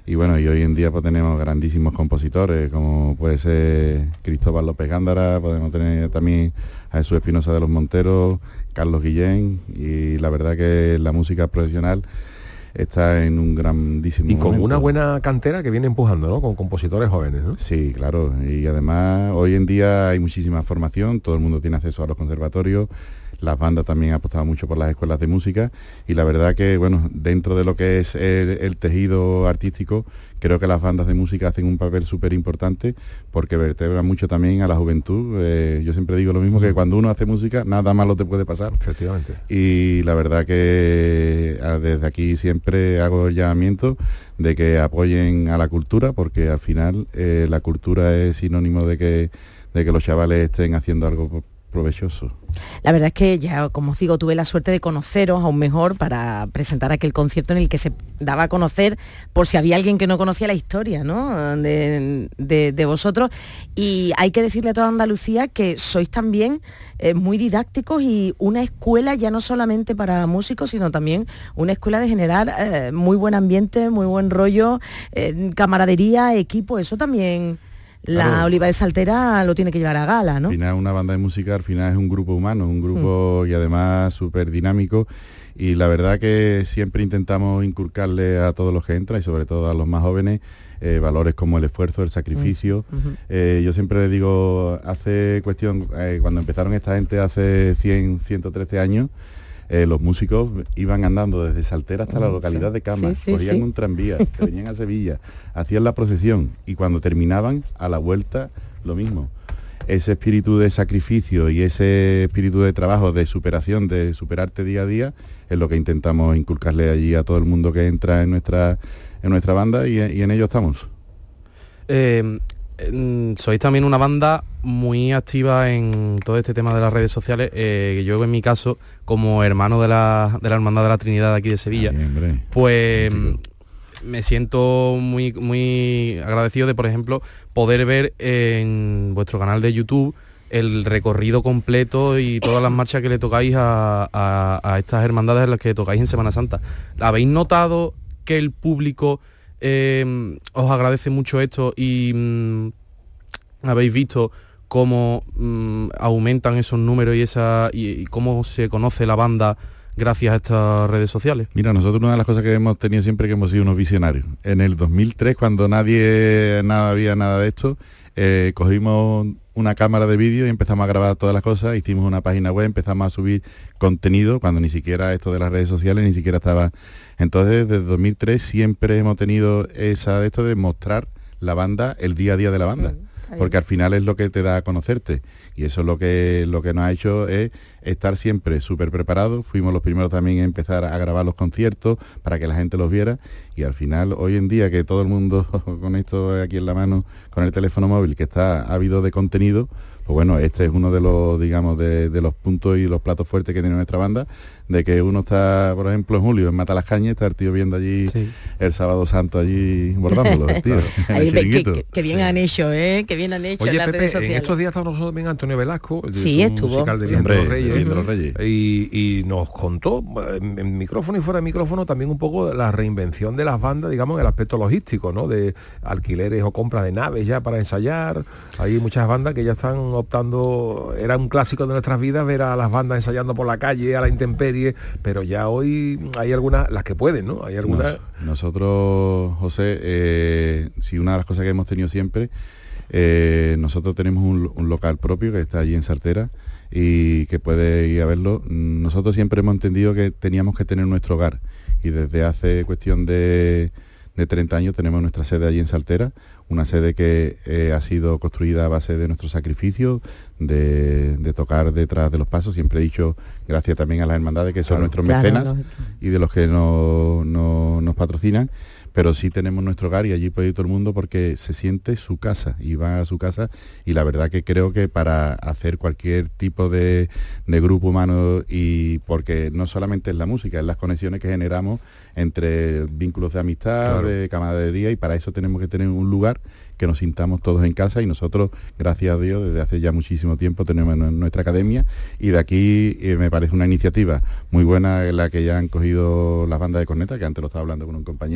y bueno, y hoy en día pues tenemos grandísimos compositores, como puede ser Cristóbal López Gándara, podemos tener también a Jesús Espinosa de los Monteros, Carlos Guillén, y la verdad que la música profesional está en un grandísimo y con momento. Una buena cantera que viene empujando, ¿no? Con compositores jóvenes, ¿no? Sí, claro, y además hoy en día hay muchísima formación, todo el mundo tiene acceso a los conservatorios, las bandas también han apostado mucho por las escuelas de música, y la verdad que, bueno, dentro de lo que es el, el tejido artístico, creo que las bandas de música hacen un papel súper importante porque vertebran mucho también a la juventud. Eh, yo siempre digo lo mismo, que cuando uno hace música, nada malo te puede pasar. Efectivamente. Y la verdad que desde aquí siempre hago el llamamiento de que apoyen a la cultura, porque al final eh, la cultura es sinónimo de que, de que los chavales estén haciendo algo provechoso. La verdad es que ya, como os digo, tuve la suerte de conoceros aún mejor para presentar aquel concierto en el que se daba a conocer, por si había alguien que no conocía la historia, ¿no? de, de, de vosotros, y hay que decirle a toda Andalucía que sois también eh, muy didácticos y una escuela ya no solamente para músicos, sino también una escuela de generar eh, muy buen ambiente, muy buen rollo, eh, camaradería, equipo, eso también... La claro. Oliva de Saltera lo tiene que llevar a gala, ¿no? Al final una banda de música, al final es un grupo humano, un grupo sí. y además súper dinámico, y la verdad que siempre intentamos inculcarle a todos los que entran y sobre todo a los más jóvenes eh, valores como el esfuerzo, el sacrificio. Uh-huh. eh, yo siempre les digo, hace cuestión, eh, cuando empezaron esta gente hace cien, ciento trece años, Eh, los músicos iban andando desde Saltera hasta la localidad de Cama, sí, sí, cogían sí. un tranvía, se venían a Sevilla, hacían la procesión y cuando terminaban, a la vuelta, lo mismo. Ese espíritu de sacrificio y ese espíritu de trabajo, de superación, de superarte día a día, es lo que intentamos inculcarle allí a todo el mundo que entra en nuestra, en nuestra banda, y, y en ello estamos. Eh... Sois también una banda muy activa en todo este tema de las redes sociales. Eh, yo en mi caso, como hermano de la, de la Hermandad de la Trinidad de aquí de Sevilla, Ay, pues sí. me siento muy, muy agradecido de, por ejemplo, poder ver en vuestro canal de YouTube el recorrido completo y todas las marchas que le tocáis a, a, a estas hermandades en las que tocáis en Semana Santa. ¿Habéis notado que el público Eh, os agradece mucho esto y mm, habéis visto cómo mm, aumentan esos números y, esa, y, y cómo se conoce la banda gracias a estas redes sociales? Mira, nosotros una de las cosas que hemos tenido siempre es que hemos sido unos visionarios. En el dos mil tres, cuando nadie nada había nada de esto, eh, cogimos una cámara de vídeo y empezamos a grabar todas las cosas, hicimos una página web, empezamos a subir contenido cuando ni siquiera esto de las redes sociales ni siquiera estaba. Entonces, desde dos mil tres siempre hemos tenido esa de esto de mostrar la banda, el día a día de la banda, mm, porque al final es lo que te da a conocerte, y eso es lo que lo que nos ha hecho es estar siempre súper preparados. Fuimos los primeros también en empezar a grabar los conciertos para que la gente los viera, y al final hoy en día que todo el mundo con esto aquí en la mano, con el teléfono móvil, que está ávido de contenido, pues bueno, este es uno de los, digamos, de, de los puntos y los platos fuertes que tiene nuestra banda, de que uno está, por ejemplo, en julio en Mata las Cañas, está el tío viendo allí sí. el Sábado Santo allí bordándolo, el tío. Ahí, que, que, que bien sí. han hecho, ¿eh? Que bien han hecho. Oye, en las Pepe, redes sociales. En estos días estamos nosotros también Antonio Velasco, sí, estuvo. musical de Bien de los Reyes, Bien de los Reyes. Y, y nos contó en, en micrófono y fuera de micrófono también un poco la reinvención de las bandas, digamos, en el aspecto logístico, ¿no? De alquileres o compra de naves ya para ensayar. Hay muchas bandas que ya están optando, era un clásico de nuestras vidas ver a las bandas ensayando por la calle, a la intemperie, pero ya hoy hay algunas, las que pueden, ¿no? Hay algunas... Nos, nosotros, José, eh, sí, una de las cosas que hemos tenido siempre, eh, nosotros tenemos un, un local propio que está allí en Saltera y que puede ir a verlo. Nosotros siempre hemos entendido que teníamos que tener nuestro hogar, y desde hace cuestión de, de treinta años tenemos nuestra sede allí en Saltera, una sede que eh, ha sido construida a base de nuestro sacrificio, de, de tocar detrás de los pasos. Siempre he dicho, gracias también a las hermandades que son claro, nuestros claro, mecenas no. y de los que no, no, nos patrocinan, pero sí tenemos nuestro hogar y allí puede ir todo el mundo porque se siente su casa y va a su casa, y la verdad que creo que para hacer cualquier tipo de, de grupo humano, y porque no solamente es la música, es las conexiones que generamos entre vínculos de amistad, claro. de camaradería, y para eso tenemos que tener un lugar que nos sintamos todos en casa, y nosotros, gracias a Dios, desde hace ya muchísimo tiempo tenemos nuestra academia, y de aquí eh, me parece una iniciativa muy buena en la que ya han cogido las bandas de corneta, que antes lo estaba hablando con un compañero,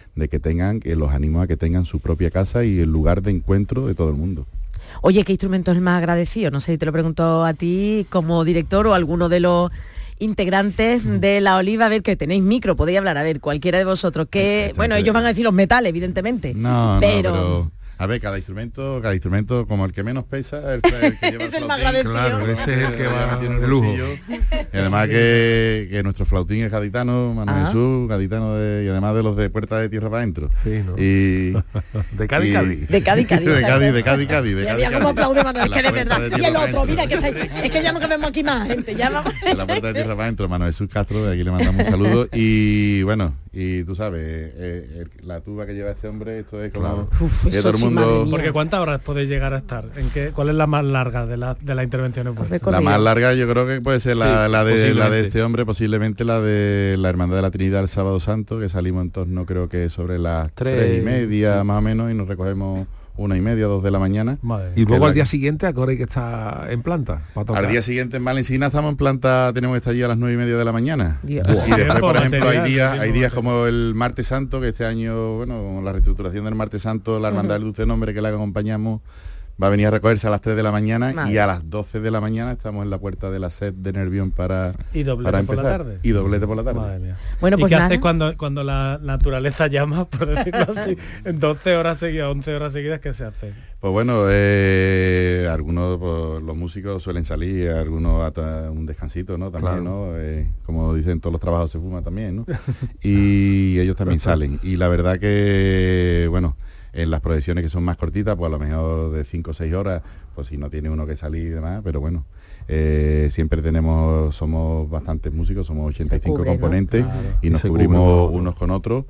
de que tengan, que los animo a que tengan su propia casa y el lugar de encuentro de todo el mundo. Oye, ¿qué instrumento es el más agradecido? No sé si te lo pregunto a ti como director o a alguno de los integrantes mm. de La Oliva. A ver, que tenéis micro, podéis hablar, a ver, cualquiera de vosotros. Que, bueno, ellos van a decir los metales, evidentemente. No, pero... no, pero... A ver, cada instrumento, cada instrumento, como el que menos pesa, el, el que lleva es el el más agradecido. Claro, ese es el que va tiene el lujo. Y además que, que nuestro flautín es gaditano, Manuel ah. Jesús, gaditano de, y además de los de Puerta de Tierra para adentro. Sí, ¿no? Y de Cádiz, y, Cádiz. De Cádiz, Cádiz. de Cádiz, de Cádiz, Cádiz. De Cádiz, cómo aplaude Manuel, es que de verdad. De y el otro, mira, que está, es que ya no cabemos aquí más gente. Ya vamos. De la Puerta de Tierra para adentro, Manuel Jesús Castro, de aquí le mandamos un saludo. Y bueno, y tú sabes, eh, el, la tuba que lleva este hombre, esto es como claro. Uf, que todo el mundo. Porque ¿cuántas horas podéis llegar a estar? ¿En qué, ¿Cuál es la más larga de, la, de las intervenciones? La más larga yo creo que puede ser la, sí, la, de, la de este hombre, posiblemente la de la Hermandad de la Trinidad el Sábado Santo, que salimos en torno creo que sobre las tres, tres y media más o menos y nos recogemos una y media, dos de la mañana. Madre. Y luego al día siguiente, ¿a qué hora hay que estar en planta? Al día siguiente en Valencina estamos en planta, tenemos que estar allí a las nueve y media de la mañana. Dios. Y después, por ejemplo, hay días, hay días como el Martes Santo, que este año, bueno, con la reestructuración del Martes Santo, la Hermandad del Dulce Nombre que la acompañamos, va a venir a recogerse a las tres de la mañana. Madre. Y a las doce de la mañana estamos en la puerta de la sed de Nervión para, ¿Y para empezar. por la tarde? Y doblete por la tarde. Madre mía. Bueno, pues ¿y qué haces cuando, cuando la naturaleza llama, por decirlo así, en doce horas seguidas, once horas seguidas, qué se hace? Pues bueno, eh, algunos, pues, los músicos suelen salir, algunos hasta un descansito, ¿no? También, claro. ¿no? Eh, como dicen, todos los trabajos se fuman también, ¿no? Y ellos también salen. Y la verdad que, bueno, en las proyecciones que son más cortitas, pues a lo mejor de cinco o seis horas, pues si no tiene uno que salir y demás, pero bueno, eh, siempre tenemos, somos bastantes músicos, somos ochenta y cinco cubre, componentes, ¿no? Claro. Y nos y cubrimos cubre, unos con otros.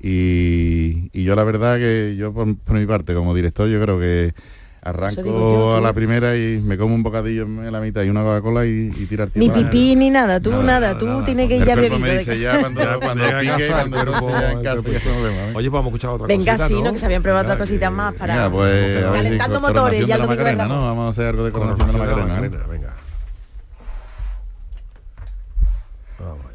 Y, y yo la verdad que yo por, por mi parte como director yo creo que arranco yo, a la primera y me como un bocadillo en la mitad y una Coca-Cola y, y tirar ni pipí ni nada, tú nada, nada, nada tú nada, tienes que ir ya bebido. Me dice ya cuando, ya, cuando pique, cuando entonces ya en casa. Oye, pues vamos a escuchar otra Venga, cosita, sí, ¿no? ¿no? Que se habían probado otras cositas más para... Venga, pues, calentando si, motores ya el domingo de Ramos. ¿No? Vamos a hacer algo de coronación de la Macarena. Macarena, ¿no? Venga. Vamos allá.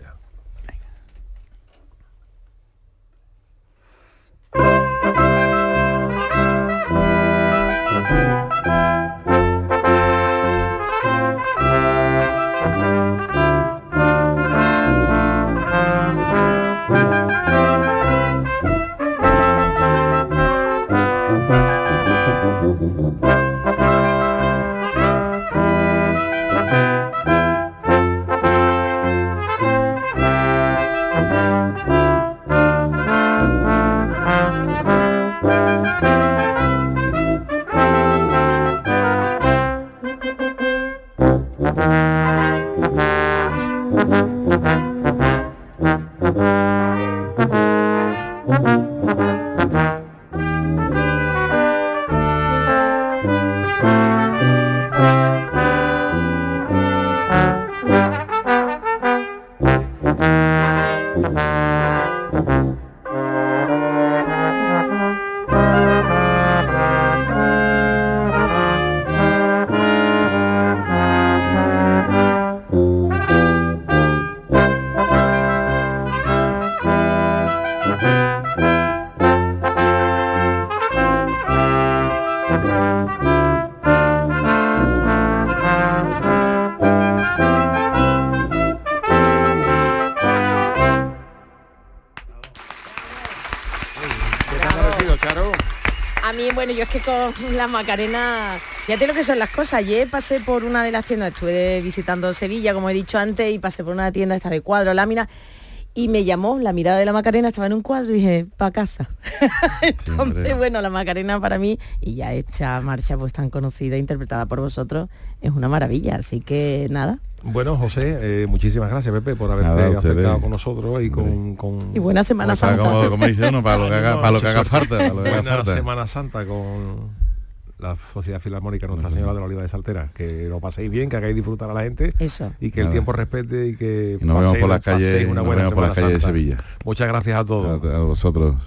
Yo es que con la Macarena, fíjate lo que son las cosas. Ayer pasé por una de las tiendas, estuve visitando Sevilla, como he dicho antes, y pasé por una tienda esta de cuadro, lámina, y me llamó la mirada de la Macarena, estaba en un cuadro y dije, pa' casa. Entonces, sí, bueno, la Macarena para mí, y ya esta marcha pues tan conocida, interpretada por vosotros, es una maravilla, así que nada. Bueno, José, eh, muchísimas gracias, Pepe, por haberte Nada, acercado con nosotros y con, con... Y buena Semana pues, Santa. Como, como dice uno, para lo que haga, para lo que haga falta. Para lo que haga buena falta. Semana Santa con la Sociedad Filarmónica Nuestra Señora de la Oliva de Saltera. Que lo paséis bien, que hagáis disfrutar a la gente. Eso. Y que Nada. el tiempo respete y que y nos vemos por las calles, una nos buena vemos por las calles de Sevilla. Muchas gracias a todos. A, a vosotros.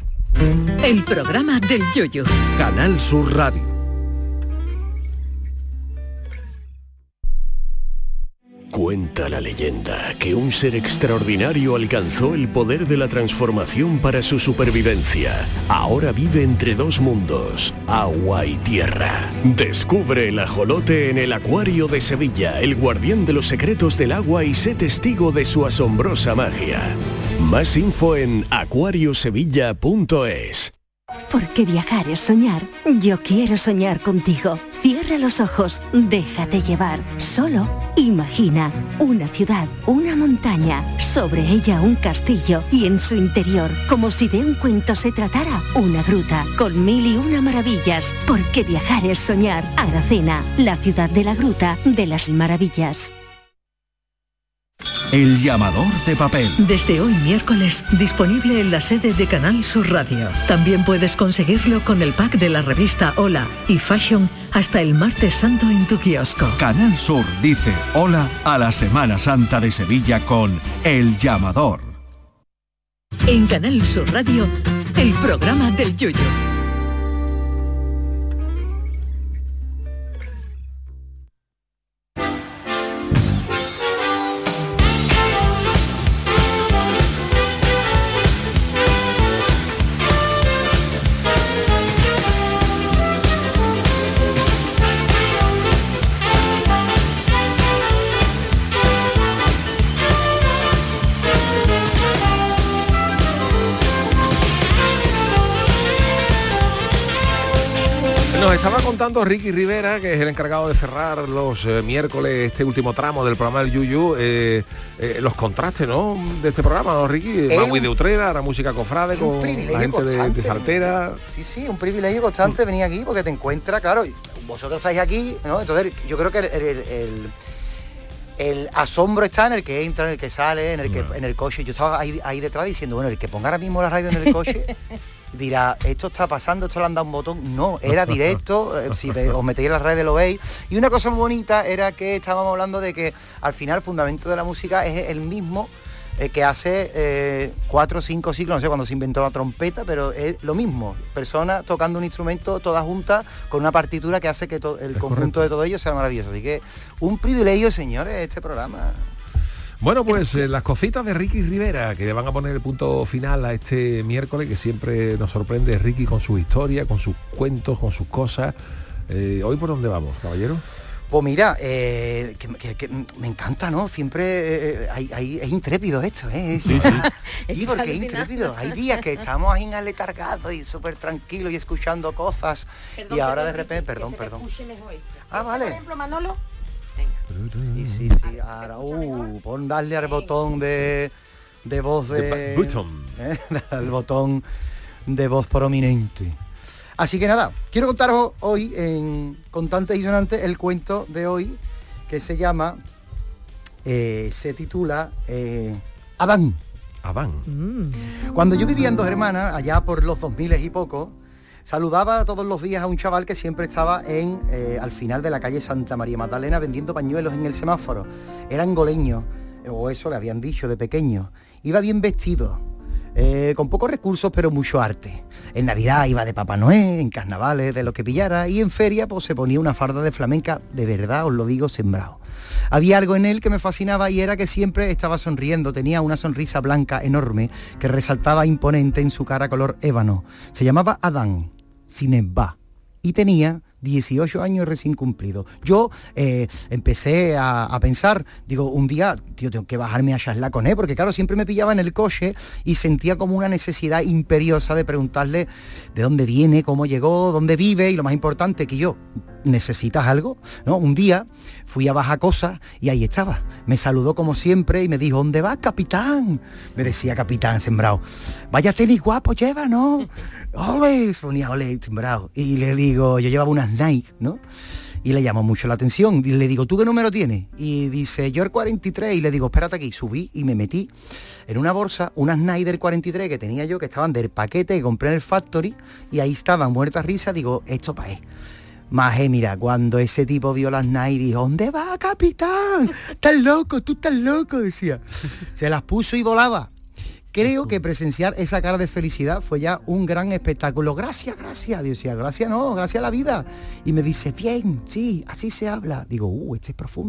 El programa del Yoyo. Canal Sur Radio. Cuenta la leyenda que un ser extraordinario alcanzó el poder de la transformación para su supervivencia. Ahora vive entre dos mundos, agua y tierra. Descubre el ajolote en el Acuario de Sevilla, el guardián de los secretos del agua, y sé testigo de su asombrosa magia. Más info en acuario sevilla punto es. Porque viajar es soñar. Yo quiero soñar contigo. Cierra los ojos, déjate llevar. Solo imagina una ciudad, una montaña, sobre ella un castillo y en su interior, como si de un cuento se tratara, una gruta con mil y una maravillas. Porque viajar es soñar. Aracena, la ciudad de la gruta de las maravillas. El llamador de papel. Desde hoy miércoles, disponible en la sede de Canal Sur Radio. También puedes conseguirlo con el pack de la revista Hola y Fashion hasta el martes santo en tu kiosco. Canal Sur dice hola a la Semana Santa de Sevilla con El Llamador. En Canal Sur Radio, el programa del Yuyu. Nos estaba contando Ricky Rivera, que es el encargado de cerrar los eh, miércoles este último tramo del programa del Yuyu, eh, eh, los contrastes, ¿no?, de este programa, ¿no, Ricky? Magui de Utrera, la música cofrade con la gente de, de Saltera. Sí, sí, un privilegio constante venir aquí porque te encuentras, claro, vosotros estáis aquí, ¿no? Entonces yo creo que el, el, el, el asombro está en el que entra, en el que sale, en el que en el coche. Yo estaba ahí, ahí detrás diciendo, bueno, el que ponga ahora mismo la radio en el coche dirá, esto está pasando, esto le han dado un botón. No, era directo, si os metéis en las redes lo veis. Y una cosa muy bonita era que estábamos hablando de que al final el fundamento de la música es el mismo eh, que hace eh, cuatro o cinco siglos, no sé cuándo se inventó la trompeta, pero es lo mismo, personas tocando un instrumento todas juntas con una partitura que hace que to- el es conjunto correcto. De todo ello sea maravilloso. Así que un privilegio, señores, este programa. Bueno, pues eh, las cositas de Ricky Rivera, que van a poner el punto final a este miércoles, que siempre nos sorprende Ricky con su historia, con sus cuentos, con sus cosas. Eh, ¿Hoy por dónde vamos, caballero? Pues mira, eh, que, que, que me encanta, ¿no? Siempre eh, hay, hay, es intrépido esto, ¿eh? Sí, sí. Sí, porque es intrépido. Hay días que estamos ahí aletargados y súper tranquilos y escuchando cosas. Perdón, y ahora perdón, de repente, perdón, perdón. Ah, vale. Por ejemplo, Manolo. Sí, sí, sí. Ahora, uh, pon darle al botón de, de voz de... Button. ¿Eh? Al botón de voz prominente. Así que nada, quiero contaros hoy, en Contantes y Sonantes, el cuento de hoy, que se llama, eh, se titula eh, Adán. Adán. Mm. Cuando yo vivía en Dos Hermanas, allá por los dos mil y poco, saludaba todos los días a un chaval que siempre estaba en eh, al final de la calle Santa María Magdalena vendiendo pañuelos en el semáforo. Era angoleño, o eso le habían dicho de pequeño. Iba bien vestido, eh, con pocos recursos pero mucho arte. En Navidad iba de Papá Noel, en carnavales de lo que pillara, y en feria pues se ponía una farda de flamenca, de verdad os lo digo, sembrado. Había algo en él que me fascinaba y era que siempre estaba sonriendo, tenía una sonrisa blanca enorme que resaltaba imponente en su cara color ébano. Se llamaba Adán Sinebá y tenía dieciocho años recién cumplidos. Yo eh, empecé a, a pensar, digo, un día, tío, tengo que bajarme a charlar con él, porque claro, siempre me pillaba en el coche y sentía como una necesidad imperiosa de preguntarle de dónde viene, cómo llegó, dónde vive, y lo más importante, que yo, ¿necesitas algo? ¿No? Un día fui a bajar cosas y ahí estaba. Me saludó como siempre y me dijo, ¿dónde vas, capitán? Me decía capitán sembrado. Vaya tenis guapo lleva, ¿no? Ole, ponía ole sembrado. Y le digo, yo llevaba unas Nike, ¿no? Y le llamó mucho la atención. Y le digo, ¿tú qué número tienes? Y dice, yo el cuarenta y tres. Y le digo, espérate aquí. Subí y me metí en una bolsa unas Nike del cuarenta y tres que tenía yo, que estaban del paquete que compré en el Factory, y ahí estaban muertas risa. Digo, esto pa' él. Maje, mira, cuando ese tipo vio las Nike, dijo, ¿dónde va, capitán? Estás loco, tú estás loco, decía. Se las puso y volaba. Creo que presenciar esa cara de felicidad fue ya un gran espectáculo. Gracias, gracias. Dios, decía, gracias no, gracias a la vida. Y me dice, bien, sí, así se habla. Digo, uh, este es profundo.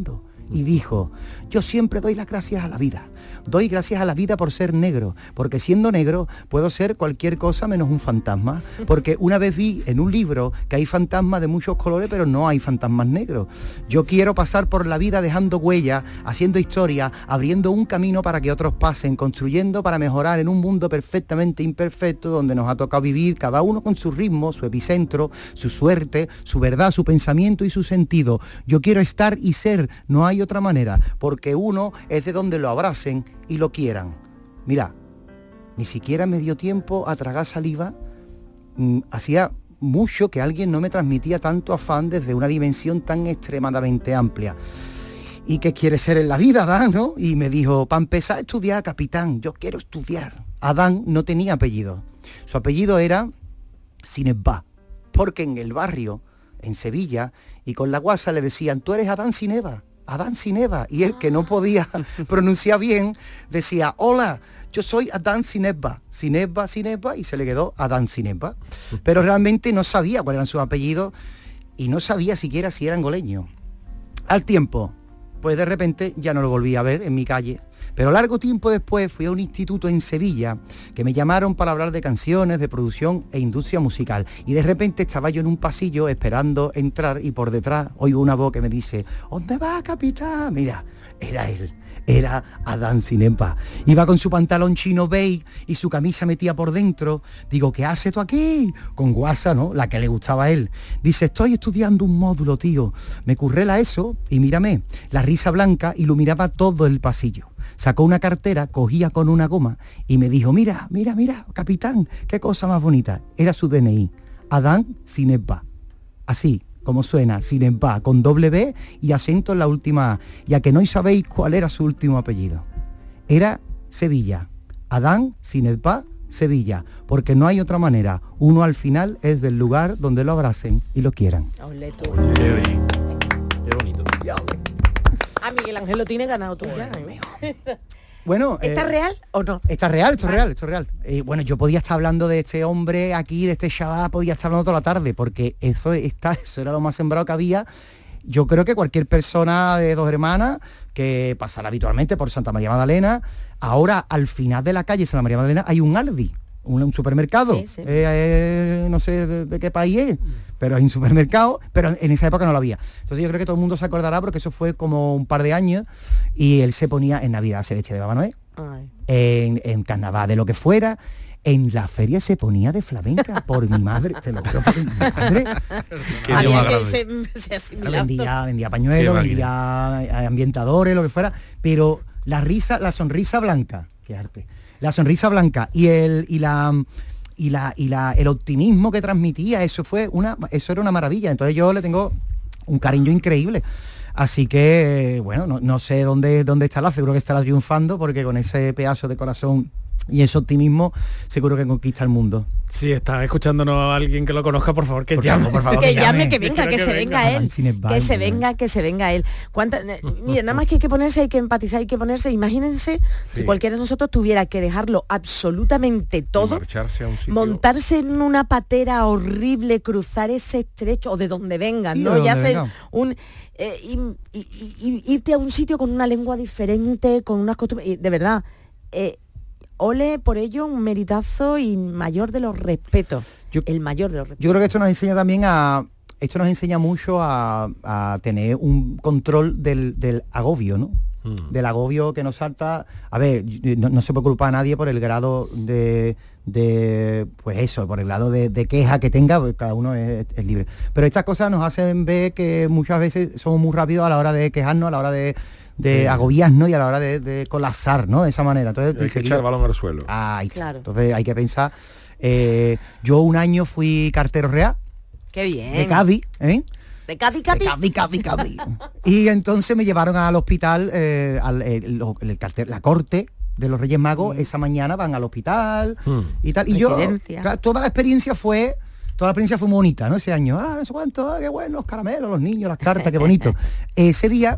y dijo, yo siempre doy las gracias a la vida. Doy gracias a la vida por ser negro, porque siendo negro puedo ser cualquier cosa menos un fantasma, porque una vez vi en un libro que hay fantasmas de muchos colores, pero no hay fantasmas negros. Yo quiero pasar por la vida dejando huella, haciendo historia, abriendo un camino para que otros pasen, construyendo para mejorar en un mundo perfectamente imperfecto, donde nos ha tocado vivir cada uno con su ritmo, su epicentro, su suerte, su verdad, su pensamiento y su sentido. Yo quiero estar y ser, no hay otra manera, porque uno es de donde lo abracen y lo quieran. Mira, ni siquiera me dio tiempo a tragar saliva. Mm, hacía mucho que alguien no me transmitía tanto afán desde una dimensión tan extremadamente amplia. ¿Y qué quiere ser en la vida, Adán, no? Y me dijo, para empezar a estudiar, capitán, yo quiero estudiar. Adán no tenía apellido. Su apellido era Sinebá, porque en el barrio, en Sevilla, y con la guasa le decían, tú eres Adán Sineva. Adán Sineva, y él que no podía pronunciar bien, decía, hola, yo soy Adán Sineva, Sineva, Sineva, y se le quedó Adán Sineva. Pero realmente no sabía cuáles eran sus apellidos y no sabía siquiera si era angoleño. Al tiempo, pues de repente ya no lo volví a ver en mi calle. Pero largo tiempo después fui a un instituto en Sevilla que me llamaron para hablar de canciones, de producción e industria musical. Y de repente estaba yo en un pasillo esperando entrar y por detrás oigo una voz que me dice, ¿dónde va, capitán? Mira, era él. Era Adán Sineva. Iba con su pantalón chino beige y su camisa metida por dentro. Digo, ¿qué haces tú aquí? Con guasa, ¿no? La que le gustaba a él. Dice, estoy estudiando un módulo, tío. Me curré la ESO y mírame, la risa blanca iluminaba todo el pasillo. Sacó una cartera, cogía con una goma y me dijo, mira, mira, mira, capitán, qué cosa más bonita. Era su D N I, Adán Sineva. Así como suena, Sineva, con doble B y acento en la última A, ya que no sabéis cuál era su último apellido. Era Sevilla, Adán Sineva, Sevilla, porque no hay otra manera. Uno al final es del lugar donde lo abracen y lo quieran. Olé, tú. Qué bien. Qué bonito. Ah, Miguel Ángel lo tiene ganado tú ya. Bueno, ¿está eh, real o no? Está real, esto es real, esto es real. Eh, bueno, yo podía estar hablando de este hombre aquí, de este chaval, podía estar hablando toda la tarde, porque eso, está, eso era lo más sembrado que había. Yo creo que cualquier persona de Dos Hermanas que pasara habitualmente por Santa María Magdalena, ahora al final de la calle Santa María Magdalena hay un Aldi, un, un supermercado. Sí, sí. Eh, eh, no sé de, de qué país es, pero hay un supermercado, pero en esa época no lo había. Entonces yo creo que todo el mundo se acordará porque eso fue como un par de años y él se ponía en Navidad, se vestía de Papá Noel, en, en carnaval de lo que fuera, en la feria se ponía de flamenca, por mi madre, te lo juro por mi madre. Había que se, se asimilaba. Vendía, vendía pañuelos, vendía ambientadores, lo que fuera, pero la risa, la sonrisa blanca, qué arte, la sonrisa blanca y el y la y la y la el optimismo que transmitía, eso fue una eso era una maravilla. Entonces yo le tengo un cariño increíble. Así que, bueno, no, no sé dónde, dónde estará, seguro que estará triunfando, porque con ese pedazo de corazón y ese optimismo seguro que conquista el mundo. Si está escuchándonos a alguien que lo conozca, por favor, que por llame. Favor, por favor, que, que llame, llame, que venga, que, que se venga, venga él. Que se venga, que se venga él. ¿Cuánta, mira, nada más que hay que ponerse, hay que empatizar, hay que ponerse, imagínense sí. si cualquiera de nosotros tuviera que dejarlo absolutamente todo, marcharse a un sitio, montarse en una patera horrible, cruzar ese estrecho, o de donde vengan, sí, ¿no? Ya ser un eh, y, y, y, y irte a un sitio con una lengua diferente, con unas costumbres, de verdad, eh, ole por ello, un meritazo y mayor de los respetos. Yo, el mayor de los respetos. Yo creo que esto nos enseña también a... Esto nos enseña mucho a, a tener un control del, del agobio, ¿no? Mm. Del agobio que nos salta. A ver, no, no se puede culpar a nadie por el grado de... de pues eso, por el grado de, de queja que tenga, pues cada uno es, es libre. Pero estas cosas nos hacen ver que muchas veces somos muy rápidos a la hora de quejarnos, a la hora de... de sí. agobiarnos y a la hora de, de colapsar, ¿no? De esa manera. Entonces, hay que echar el balón al suelo. Ay, claro. Entonces hay que pensar. Eh, yo un año fui cartero real. Qué bien. De Cádiz, ¿eh? De Cádiz, Cádiz. De Cádiz, Cádiz, Cádiz. Y entonces me llevaron al hospital, eh, al, el, el, el carter, la corte de los Reyes Magos, mm. esa mañana van al hospital mm. y tal. Y yo, toda la experiencia fue... Toda la experiencia fue muy bonita, ¿no? Ese año, ah, no sé cuánto, ah, qué bueno, los caramelos, los niños, las cartas, qué bonito. Ese día...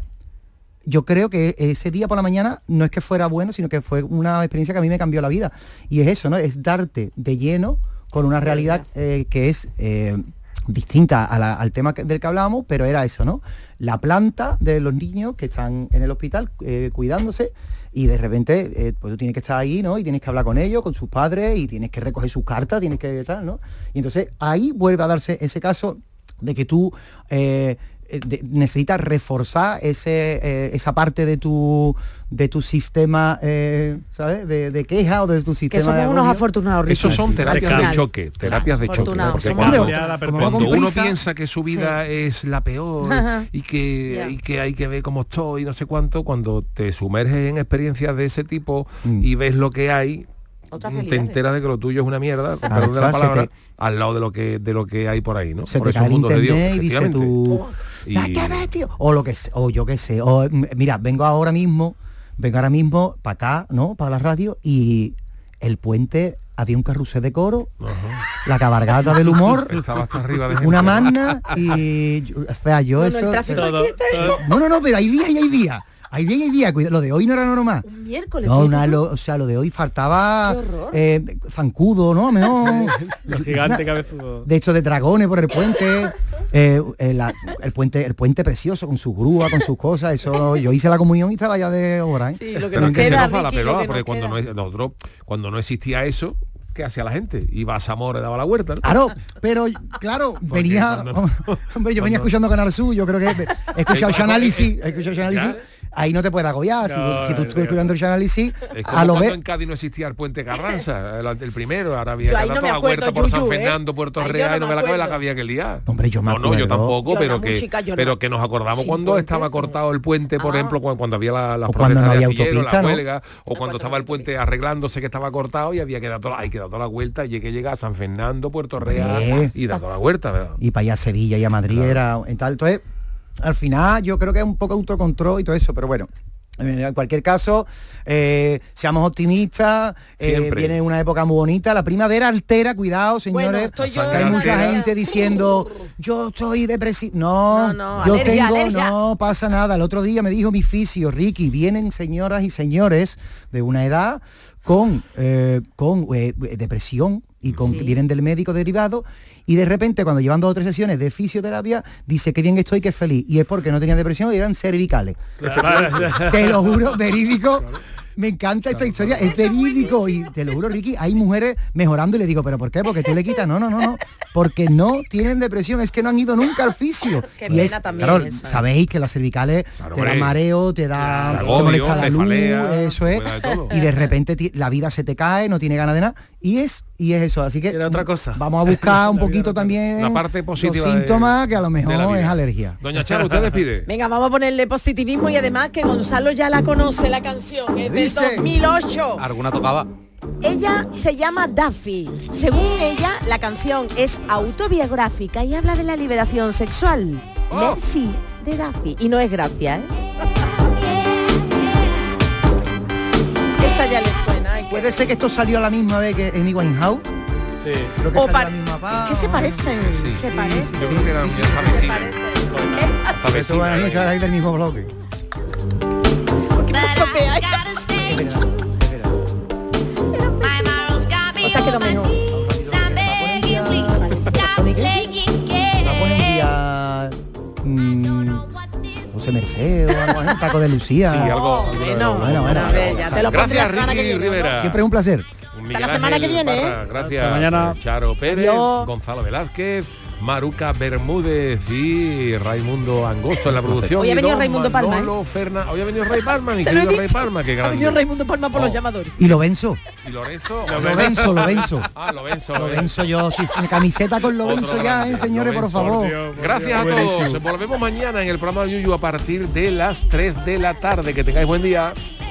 Yo creo que ese día por la mañana no es que fuera bueno, sino que fue una experiencia que a mí me cambió la vida. Y es eso, ¿no? Es darte de lleno con una realidad eh, que es eh, distinta a la, al tema que, del que hablábamos, pero era eso, ¿no? La planta de los niños que están en el hospital eh, cuidándose, y de repente eh, pues tú tienes que estar ahí, ¿no? Y tienes que hablar con ellos, con sus padres, y tienes que recoger sus cartas, tienes que tal, ¿no? Y entonces ahí vuelve a darse ese caso de que tú eh, de, necesitas reforzar ese, eh, esa parte de tu de tu sistema, eh, ¿sabes? De, de queja o de tu sistema. Que somos de unos afortunados. Esos son terapias de choque, terapias de choque. ¿No? Porque cuando, cuando uno piensa que su vida sí. es la peor y que, yeah. y que hay que ver cómo estoy y no sé cuánto, cuando te sumerges en experiencias de ese tipo mm. y ves lo que hay, te enteras de que lo tuyo es una mierda, con perdón de la palabra, te... al lado de lo que de lo que hay por ahí, ¿no? Se por te cae el mundo internet de Dios, y dice tú, y... ¿qué ves, tío? O lo que o yo qué sé, o mira, vengo ahora mismo, vengo ahora mismo para acá, ¿no? Para la radio, y el puente había un carrusel de coro, ajá. la cabalgata del humor, estaba hasta arriba de gente. Una magna y o sea, yo bueno, eso el todo, todo. No, no, no, pero hay días y hay días. Hay día y día, lo de hoy no era normal. Un miércoles. No, una, lo, o sea, lo de hoy faltaba eh, zancudo, ¿no? Mejor. Los gigantes cabezudos. De hecho, de dragones por el puente. Eh, eh, la, el puente el puente precioso, con sus grúas, con sus cosas. Eso, yo hice la comunión y estaba ya de hora, ¿eh? Sí, lo que pero nos es que queda, se nos va la pelota, porque queda. cuando no, nosotros, cuando no existía eso, ¿qué hacía la gente? Iba a Zamora y daba la huerta, ¿no? Claro, pero claro, venía... No, hombre, yo venía no, escuchando Canal Sur, yo creo que he escuchado ese análisis, he escuchado ese análisis. Ahí no te puedes agobiar, no, si, si tú estás escuchando el análisis, es como a lo cuando en Cádiz no existía el puente Carranza, el, el primero, ahora había que dar toda la huerta por San Fernando, ¿eh? Puerto Real, y no me, me la cabe la que había que liar. Hombre, yo me no, no, yo tampoco, yo pero que pero que nos acordamos cuando puente, estaba cortado el puente, por ah. ejemplo, cuando, cuando había la, las protestas no de astilleros, la huelga, ¿no? O cuando estaba el puente arreglándose que estaba cortado y había que dar toda, hay que dar toda la vuelta, y hay que llegar a San Fernando, Puerto Real, yes. y dar toda la vuelta, ¿verdad? Y para allá a Sevilla y a Madrid claro. era en tal, entonces al final yo creo que es un poco autocontrol y todo eso, pero bueno. En cualquier caso, eh, seamos optimistas, eh, viene una época muy bonita, la primavera altera, cuidado señores, bueno, que hay mucha gente diciendo, yo estoy depresivo, no, no, no yo alergia, tengo, alergia. No pasa nada, el otro día me dijo mi fisio, Ricky, vienen señoras y señores de una edad con, eh, con eh, depresión y con, sí. vienen del médico derivado, y de repente cuando llevan dos o tres sesiones de fisioterapia dice que bien estoy, que es feliz, y es porque no tenían depresión y eran cervicales. Claro. Te lo juro, verídico. Me encanta esta historia, es verídico y te lo juro, Ricky, hay mujeres mejorando y le digo, ¿pero por qué? Porque tú le quitas, no, no, no, no, porque no tienen depresión, es que no han ido nunca al fisio. Qué y pena es, también claro, eso. sabéis que las cervicales claro, te da mareo, te da, agobio, te molesta la luz, cefalea, eso es, y de repente la vida se te cae, no tiene ganas de nada, y es y es eso, así que era otra cosa. Vamos a buscar un poquito también la parte positiva los síntomas, de, que a lo mejor es alergia. Doña Charo, usted despide. Venga, vamos a ponerle positivismo y además que Gonzalo ya la conoce la canción, es del dos mil ocho. ¿Alguna tocaba? Ella se llama Duffy. Según ella, la canción es autobiográfica y habla de la liberación sexual. Oh. Merci de Duffy. Y no es gracia, ¿eh? Esta ya le suena. Puede ser que esto salió a la misma vez que Amy Winehouse. Sí. Creo que o salió a la misma pa... ¿Qué se parecen? Sí. Se sí, parecen. Yo creo que eran muy parecidos. Esto va a estar ahí del mismo bloque. ¿Por qué no estropeáis? Esta quedó mejor. Va a poner un día... Mmm, José Merced o algo así, Paco de Lucía. Sí, algo, bueno, bueno, bueno, a ver, ya te lo pondré la semana que viene. Rivera. Siempre es un placer. Hasta la semana que viene. Parra, gracias. Hasta mañana. Charo Pérez, Adiós. Gonzalo Velázquez, Maruca Bermúdez y Raimundo Angosto en la producción. Hoy ha venido Raimundo Palma. ¿eh? Ferna... Hoy ha venido Ray Palma, mi querido Ray Palma, que grande. Ha venido Raimundo Palma por oh. los llamadores. Y Lobenzo. ¿Y Lorenzo? Lobenzo, Lobenzo. Ah, Lobenzo. Lobenzo, yo, sí, mi camiseta con Lobenzo ya, eh, señores, Lobenzo, por favor. Por Dios, por Gracias Dios. A todos. Buenísimo. Volvemos mañana en el programa de Yuyu a partir de las tres de la tarde. Que tengáis buen día.